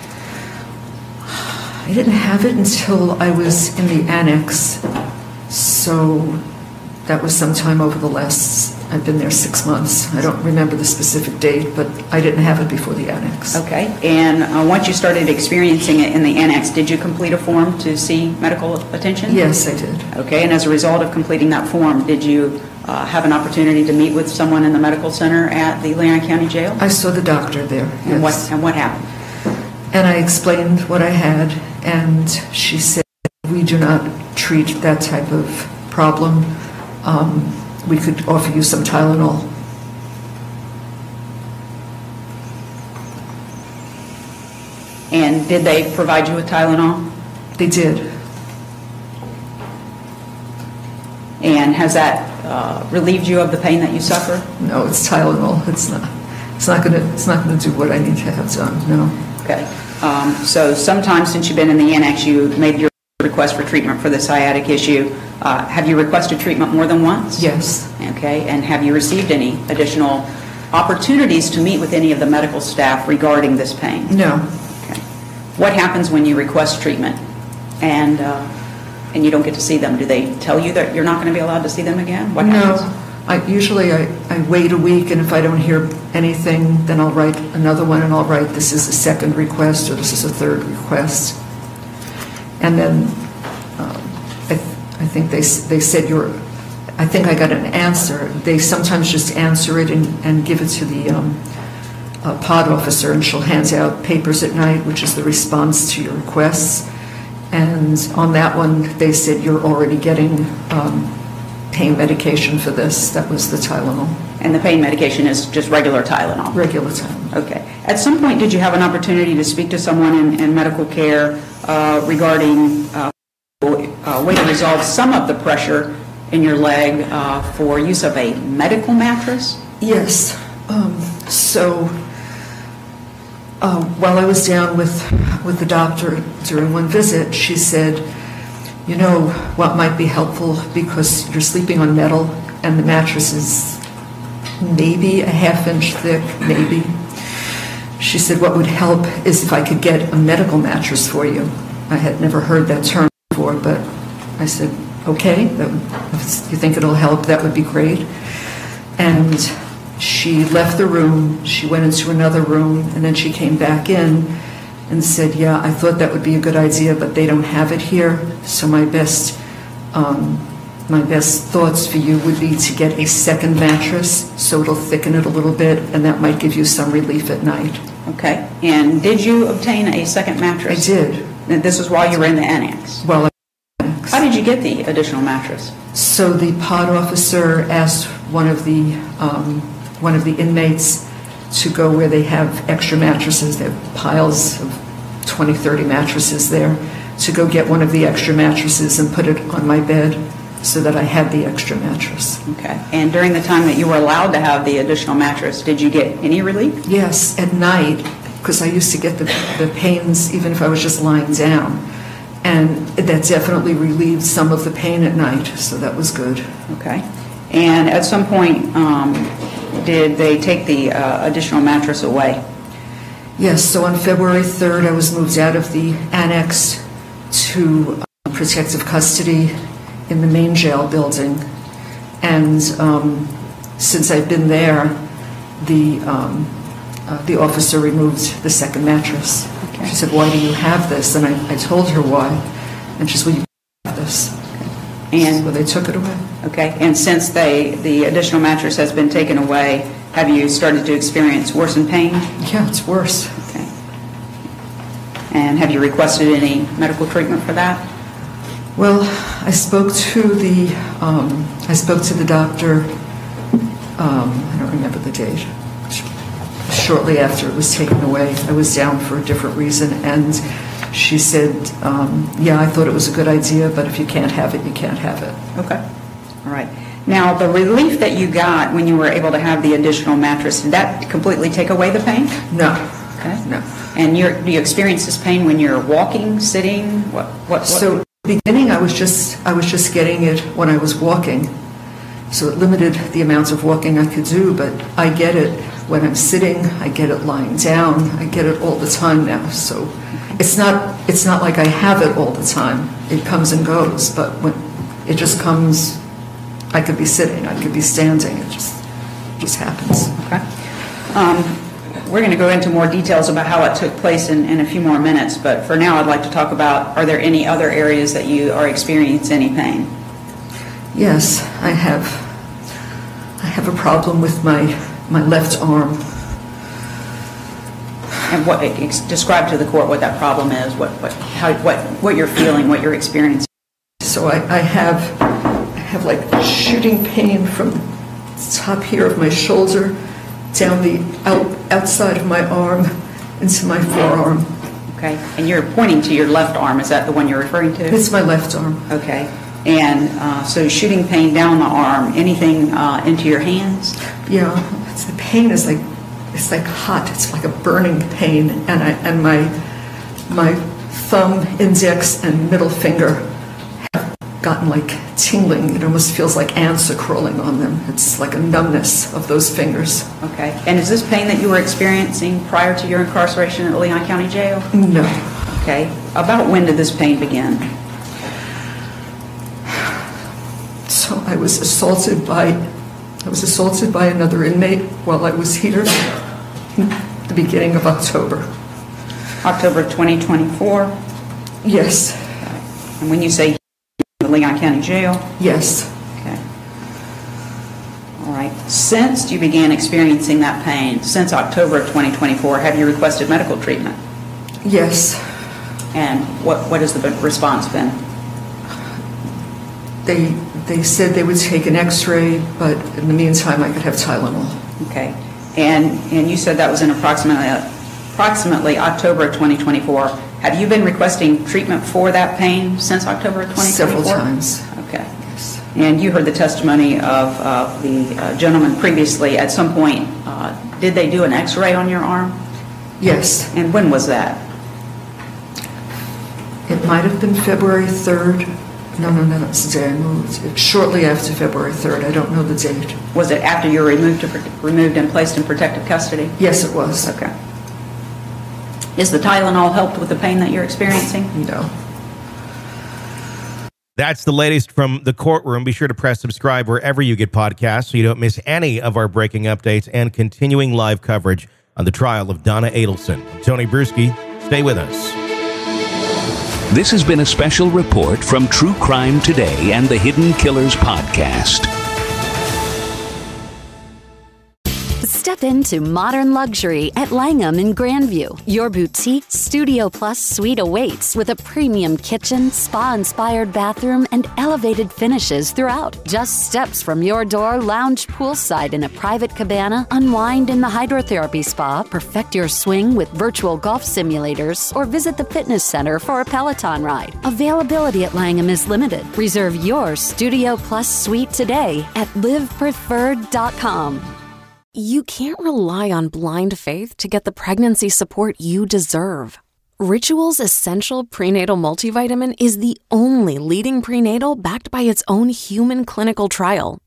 I didn't have it until I was in the annex, so that was sometime over the last, I've been there six months. I don't remember the specific date, but I didn't have it before the annex. Okay. And uh, once you started experiencing it in the annex, did you complete a form to see medical attention? Yes, I did. Okay. And as a result of completing that form, did you uh, have an opportunity to meet with someone in the medical center at the Leon County Jail? I saw the doctor there, yes. And what, and what happened? And I explained what I had, and she said, we do not treat that type of problem. Um, we could offer you some Tylenol. And did they provide you with Tylenol? They did. And has that uh, relieved you of the pain that you suffer? No, it's Tylenol. It's not. It's not going to. It's not going to do what I need to have done. No. Okay. Um, so sometime since you've been in the annex, you made your request for treatment for the sciatic issue. Uh, have you requested treatment more than once? Yes. Okay. And have you received any additional opportunities to meet with any of the medical staff regarding this pain? No. Okay. What happens when you request treatment and uh, and you don't get to see them? Do they tell you that you're not going to be allowed to see them again? What happens? No. I, usually I, I wait a week, and if I don't hear anything, then I'll write another one, and I'll write this is a second request or this is a third request. And then um, I, th- I think they they said you're, I think I got an answer. They sometimes just answer it and, and give it to the um, uh, pod officer, and she'll hand out papers at night, which is the response to your requests. And on that one, they said you're already getting um, pain medication for this. That was the Tylenol. And the pain medication is just regular Tylenol? Regular Tylenol. Okay. At some point, did you have an opportunity to speak to someone in, in medical care uh, regarding uh, a way to resolve some of the pressure in your leg uh, for use of a medical mattress? Yes. Um, so uh, while I was down with, with the doctor during one visit, she said, you know what might be helpful, because you're sleeping on metal and the mattress is maybe a half inch thick, maybe. She said what would help is if I could get a medical mattress for you. I had never heard that term before, but I said, okay, that would, if you think it'll help, that would be great. And she left the room, she went into another room, and then she came back in and said, yeah, I thought that would be a good idea, but they don't have it here. So my best um, my best thoughts for you would be to get a second mattress, so it'll thicken it a little bit, and that might give you some relief at night. Okay. And did you obtain a second mattress? I did. And this was while you were in the annex? While I was in the annex. How did you get the additional mattress? So the pod officer asked one of the um, one of the inmates to go where they have extra mattresses. They have piles of twenty, thirty mattresses there, to go get one of the extra mattresses and put it on my bed so that I had the extra mattress. Okay. And during the time that you were allowed to have the additional mattress, did you get any relief? Yes, at night, because I used to get the, the pains even if I was just lying down. And that definitely relieved some of the pain at night, so that was good. Okay. And at some point, um, did they take the uh, additional mattress away? Yes, so on February third, I was moved out of the annex to uh, protective custody in the main jail building. And um, since I've been there, the um, uh, the officer removed the second mattress. Okay. She said, "Why do you have this?" And I, I told her why. And she said, "Well, you have this." Okay. And so they took it away. Okay. And since they the additional mattress has been taken away, have you started to experience worsened pain? Yeah, it's worse. Okay. And have you requested any medical treatment for that? Well, I spoke to the um, I spoke to the doctor. Um, I don't remember the date. Shortly after it was taken away, I was down for a different reason, and she said, um, "Yeah, I thought it was a good idea, but if you can't have it, you can't have it." Okay. All right. Now, the relief that you got when you were able to have the additional mattress, did that completely take away the pain? No. Okay. No. And you're, do you experience this pain when you're walking, sitting? What? What? what? So, beginning, I was just I was just getting it when I was walking, so it limited the amount of walking I could do. But I get it when I'm sitting. I get it lying down. I get it all the time now. So, it's not it's not like I have it all the time. It comes and goes. But when it just comes. I could be sitting, I could be standing, it just it just happens. Okay. Um, we're going to go into more details about how it took place in, in a few more minutes, but for now I'd like to talk about, are there any other areas that you are experiencing any pain? Yes, I have. I have a problem with my, my left arm. And what, describe to the court what that problem is, what, what, how, what, what you're feeling, what you're experiencing. So I, I have... I have like shooting pain from the top here of my shoulder down the out, outside of my arm into my forearm. Okay, and you're pointing to your left arm. Is that the one you're referring to? It's my left arm. Okay, and uh, so shooting pain down the arm. Anything uh, into your hands? Yeah, it's, the pain is like it's like hot. It's like a burning pain, and I and my my thumb, index, and middle finger gotten like tingling. It almost feels like ants are crawling on them. It's like a numbness of those fingers. Okay. And is this pain that you were experiencing prior to your incarceration at Leon County Jail? No. Okay. About when did this pain begin? So I was assaulted by I was assaulted by another inmate while I was here in the beginning of October. October twenty twenty-four? Yes. Okay. And when you say Leon County Jail? Yes. Okay. All right. Since you began experiencing that pain, since October of twenty twenty-four, have you requested medical treatment? Yes. And what, what has the response been? They they said they would take an x-ray, but in the meantime I could have Tylenol. Okay. And and you said that was in approximately approximately October of twenty twenty-four. Have you been requesting treatment for that pain since October of twenty twenty-four? Several times. Okay. Yes. And you heard the testimony of uh, the uh, gentleman previously. At some point, uh, did they do an x-ray on your arm? Yes. And when was that? It might have been February third. No, no, no, that's the day I moved. It's shortly after February third. I don't know the date. Was it after you were removed, to, removed and placed in protective custody? Yes, it was. Okay. Is the Tylenol helped with the pain that you're experiencing? No. That's the latest from the courtroom. Be sure to press subscribe wherever you get podcasts so you don't miss any of our breaking updates and continuing live coverage on the trial of Donna Adelson. I'm Tony Bruschi. Stay with us. This has been a special report from True Crime Today and the Hidden Killers podcast. Step into modern luxury at Langham in Grandview. Your boutique Studio Plus suite awaits with a premium kitchen, spa-inspired bathroom, and elevated finishes throughout. Just steps from your door, lounge poolside in a private cabana, unwind in the hydrotherapy spa, perfect your swing with virtual golf simulators, or visit the fitness center for a Peloton ride. Availability at Langham is limited. Reserve your Studio Plus suite today at live preferred dot com. You can't rely on blind faith to get the pregnancy support you deserve. Ritual's Essential Prenatal Multivitamin is the only leading prenatal backed by its own human clinical trial.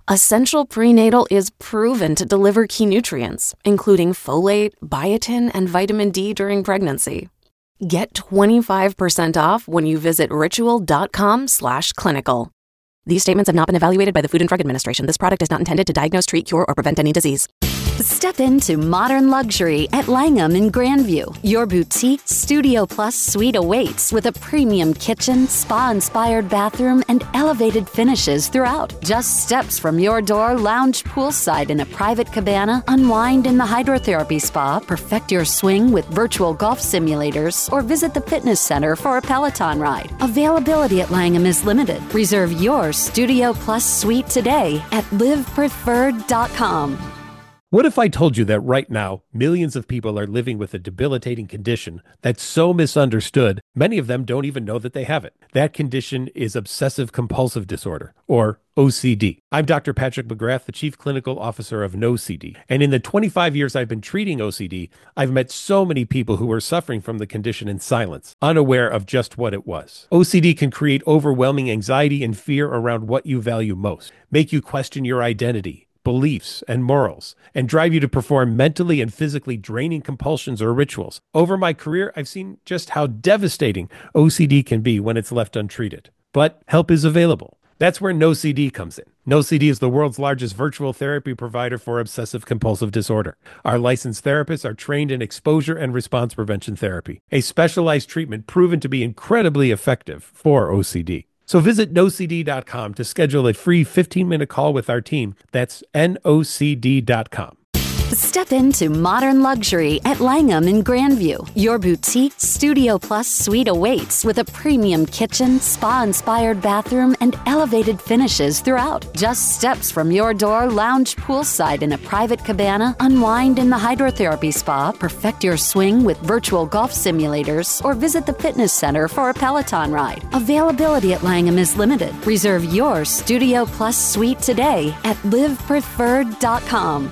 Essential Prenatal is proven to deliver key nutrients, including folate, biotin, and vitamin D during pregnancy. Get twenty-five percent off when you visit ritual.com slash clinical. These statements have not been evaluated by the Food and Drug Administration. This product is not intended to diagnose, treat, cure, or prevent any disease. Step into modern luxury at Langham in Grandview. Your boutique Studio Plus suite awaits with a premium kitchen, spa-inspired bathroom, and elevated finishes throughout. Just steps from your door, lounge poolside in a private cabana, unwind in the hydrotherapy spa, perfect your swing with virtual golf simulators, or visit the fitness center for a Peloton ride. Availability at Langham is limited. Reserve your Studio Plus suite today at live preferred dot com. What if I told you that right now, millions of people are living with a debilitating condition that's so misunderstood, many of them don't even know that they have it? That condition is obsessive compulsive disorder, or O C D. I'm Doctor Patrick McGrath, the Chief Clinical Officer of No C D. And in the twenty-five years I've been treating O C D, I've met so many people who are suffering from the condition in silence, unaware of just what it was. O C D can create overwhelming anxiety and fear around what you value most, make you question your identity, beliefs, and morals, and drive you to perform mentally and physically draining compulsions or rituals. Over my career, I've seen just how devastating O C D can be when it's left untreated. But help is available. That's where No C D comes in. No C D is the world's largest virtual therapy provider for obsessive compulsive disorder. Our licensed therapists are trained in exposure and response prevention therapy, a specialized treatment proven to be incredibly effective for O C D. So visit no c d dot com to schedule a free fifteen-minute call with our team. That's N O C D dot com. Step into modern luxury at Langham in Grandview. Your boutique Studio Plus suite awaits with a premium kitchen, spa-inspired bathroom, and elevated finishes throughout. Just steps from your door, lounge poolside in a private cabana, unwind in the hydrotherapy spa, perfect your swing with virtual golf simulators, or visit the fitness center for a Peloton ride. Availability at Langham is limited. Reserve your Studio Plus suite today at live preferred dot com.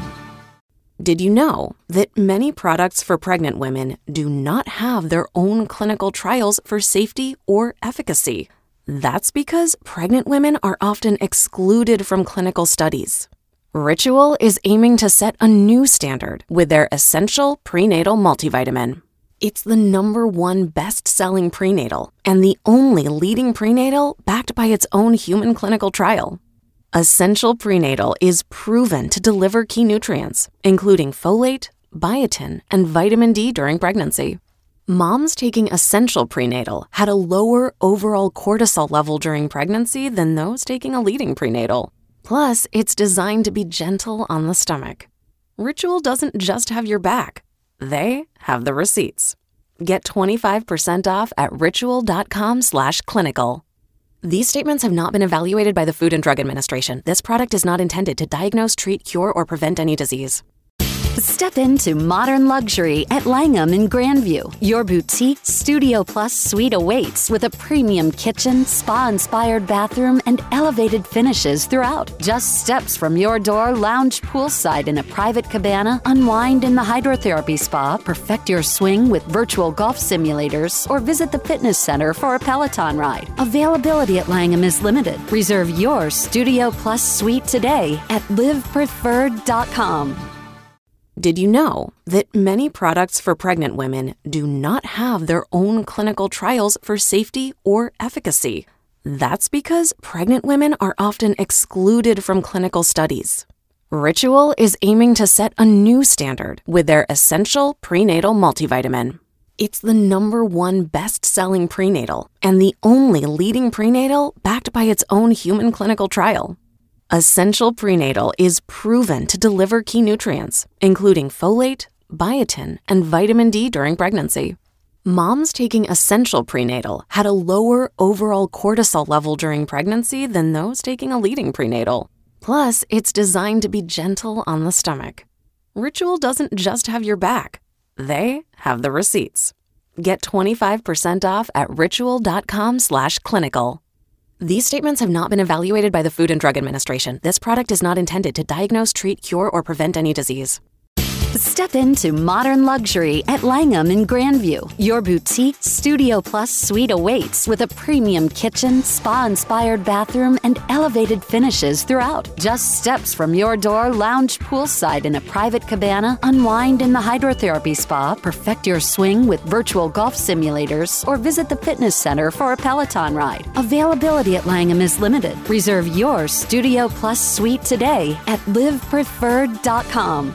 Did you know that many products for pregnant women do not have their own clinical trials for safety or efficacy? That's because pregnant women are often excluded from clinical studies. Ritual is aiming to set a new standard with their Essential Prenatal Multivitamin. It's the number one best-selling prenatal and the only leading prenatal backed by its own human clinical trial. Essential Prenatal is proven to deliver key nutrients, including folate, biotin, and vitamin D during pregnancy. Moms taking Essential Prenatal had a lower overall cortisol level during pregnancy than those taking a leading prenatal. Plus, it's designed to be gentle on the stomach. Ritual doesn't just have your back. They have the receipts. Get twenty-five percent off at ritual.com slash clinical. These statements have not been evaluated by the Food and Drug Administration. This product is not intended to diagnose, treat, cure, or prevent any disease. Step into modern luxury at Langham in Grandview. Your boutique Studio Plus suite awaits with a premium kitchen, spa-inspired bathroom, and elevated finishes throughout. Just steps from your door, lounge poolside in a private cabana, unwind in the hydrotherapy spa, perfect your swing with virtual golf simulators, or visit the fitness center for a Peloton ride. Availability at Langham is limited. Reserve your Studio Plus suite today at live preferred dot com. Did you know that many products for pregnant women do not have their own clinical trials for safety or efficacy? That's because pregnant women are often excluded from clinical studies. Ritual is aiming to set a new standard with their Essential Prenatal Multivitamin. It's the number one best-selling prenatal and the only leading prenatal backed by its own human clinical trial. Essential Prenatal is proven to deliver key nutrients, including folate, biotin, and vitamin D during pregnancy. Moms taking Essential Prenatal had a lower overall cortisol level during pregnancy than those taking a leading prenatal. Plus, it's designed to be gentle on the stomach. Ritual doesn't just have your back. They have the receipts. Get twenty-five percent off at ritual.com slash clinical. These statements have not been evaluated by the Food and Drug Administration. This product is not intended to diagnose, treat, cure, or prevent any disease. Step into modern luxury at Langham in Grandview. Your boutique Studio Plus suite awaits with a premium kitchen, spa-inspired bathroom, and elevated finishes throughout. Just steps from your door, lounge poolside in a private cabana, unwind in the hydrotherapy spa, perfect your swing with virtual golf simulators, or visit the fitness center for a Peloton ride. Availability at Langham is limited. Reserve your Studio Plus suite today at live preferred dot com.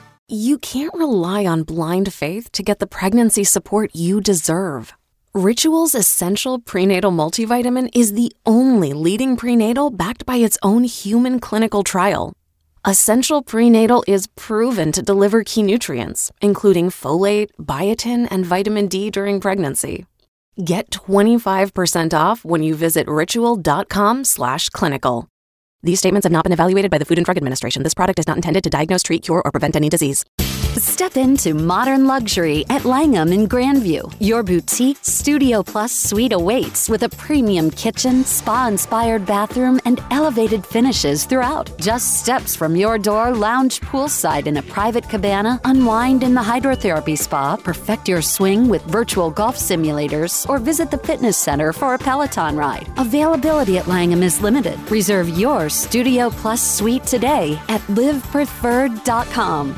You can't rely on blind faith to get the pregnancy support you deserve. Ritual's Essential Prenatal Multivitamin is the only leading prenatal backed by its own human clinical trial. Essential Prenatal is proven to deliver key nutrients, including folate, biotin, and vitamin D during pregnancy. Get twenty-five percent off when you visit ritual.com slash clinical. These statements have not been evaluated by the Food and Drug Administration. This product is not intended to diagnose, treat, cure, or prevent any disease. Step into modern luxury at Langham in Grandview. Your boutique Studio Plus suite awaits with a premium kitchen, spa-inspired bathroom, and elevated finishes throughout. Just steps from your door, lounge poolside in a private cabana, unwind in the hydrotherapy spa, perfect your swing with virtual golf simulators, or visit the fitness center for a Peloton ride. Availability at Langham is limited. Reserve your Studio Plus suite today at live preferred dot com.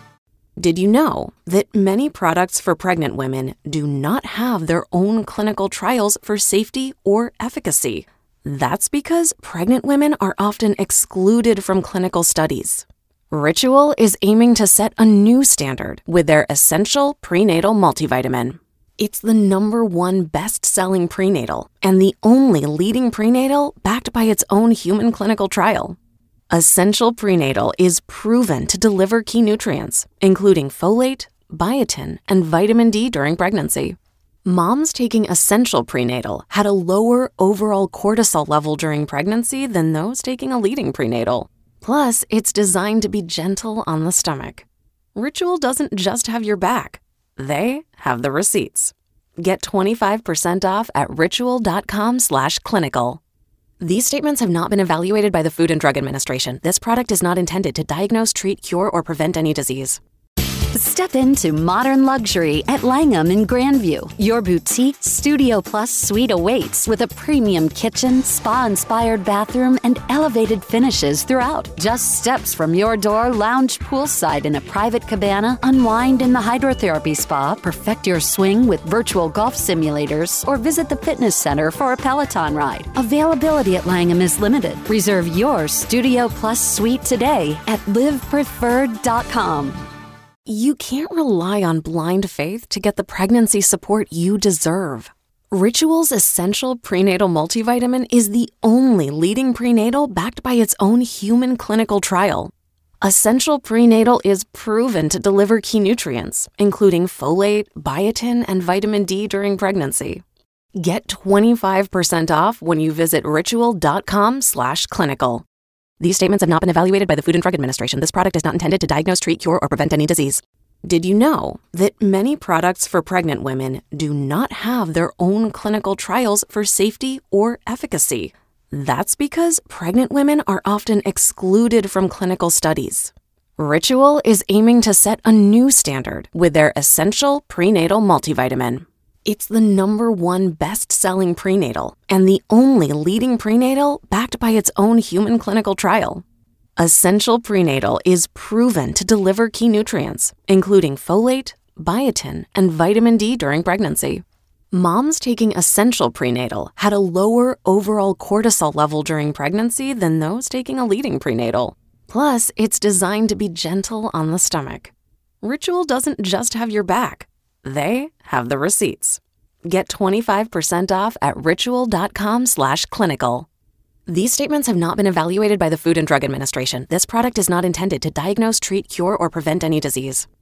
Did you know that many products for pregnant women do not have their own clinical trials for safety or efficacy? That's because pregnant women are often excluded from clinical studies. Ritual is aiming to set a new standard with their Essential Prenatal Multivitamin. It's the number one best-selling prenatal and the only leading prenatal backed by its own human clinical trial. Essential Prenatal is proven to deliver key nutrients, including folate, biotin, and vitamin D during pregnancy. Moms taking Essential Prenatal had a lower overall cortisol level during pregnancy than those taking a leading prenatal. Plus, it's designed to be gentle on the stomach. Ritual doesn't just have your back. They have the receipts. Get twenty-five percent off at ritual.com slash clinical. These statements have not been evaluated by the Food and Drug Administration. This product is not intended to diagnose, treat, cure, or prevent any disease. Step into modern luxury at Langham in Grandview. Your boutique Studio Plus suite awaits with a premium kitchen, spa-inspired bathroom, and elevated finishes throughout. Just steps from your door, lounge poolside in a private cabana, unwind in the hydrotherapy spa, perfect your swing with virtual golf simulators, or visit the fitness center for a Peloton ride. Availability at Langham is limited. Reserve your Studio Plus suite today at live preferred dot com. You can't rely on blind faith to get the pregnancy support you deserve. Ritual's Essential Prenatal Multivitamin is the only leading prenatal backed by its own human clinical trial. Essential Prenatal is proven to deliver key nutrients, including folate, biotin, and vitamin D during pregnancy. Get twenty-five percent off when you visit ritual.com slash clinical. These statements have not been evaluated by the Food and Drug Administration. This product is not intended to diagnose, treat, cure, or prevent any disease. Did you know that many products for pregnant women do not have their own clinical trials for safety or efficacy? That's because pregnant women are often excluded from clinical studies. Ritual is aiming to set a new standard with their Essential Prenatal Multivitamin. It's the number one best-selling prenatal and the only leading prenatal backed by its own human clinical trial. Essential Prenatal is proven to deliver key nutrients, including folate, biotin, and vitamin D during pregnancy. Moms taking Essential Prenatal had a lower overall cortisol level during pregnancy than those taking a leading prenatal. Plus, it's designed to be gentle on the stomach. Ritual doesn't just have your back. They have the receipts. Get twenty-five percent off at ritual.com slash clinical. These statements have not been evaluated by the Food and Drug Administration. This product is not intended to diagnose, treat, cure, or prevent any disease.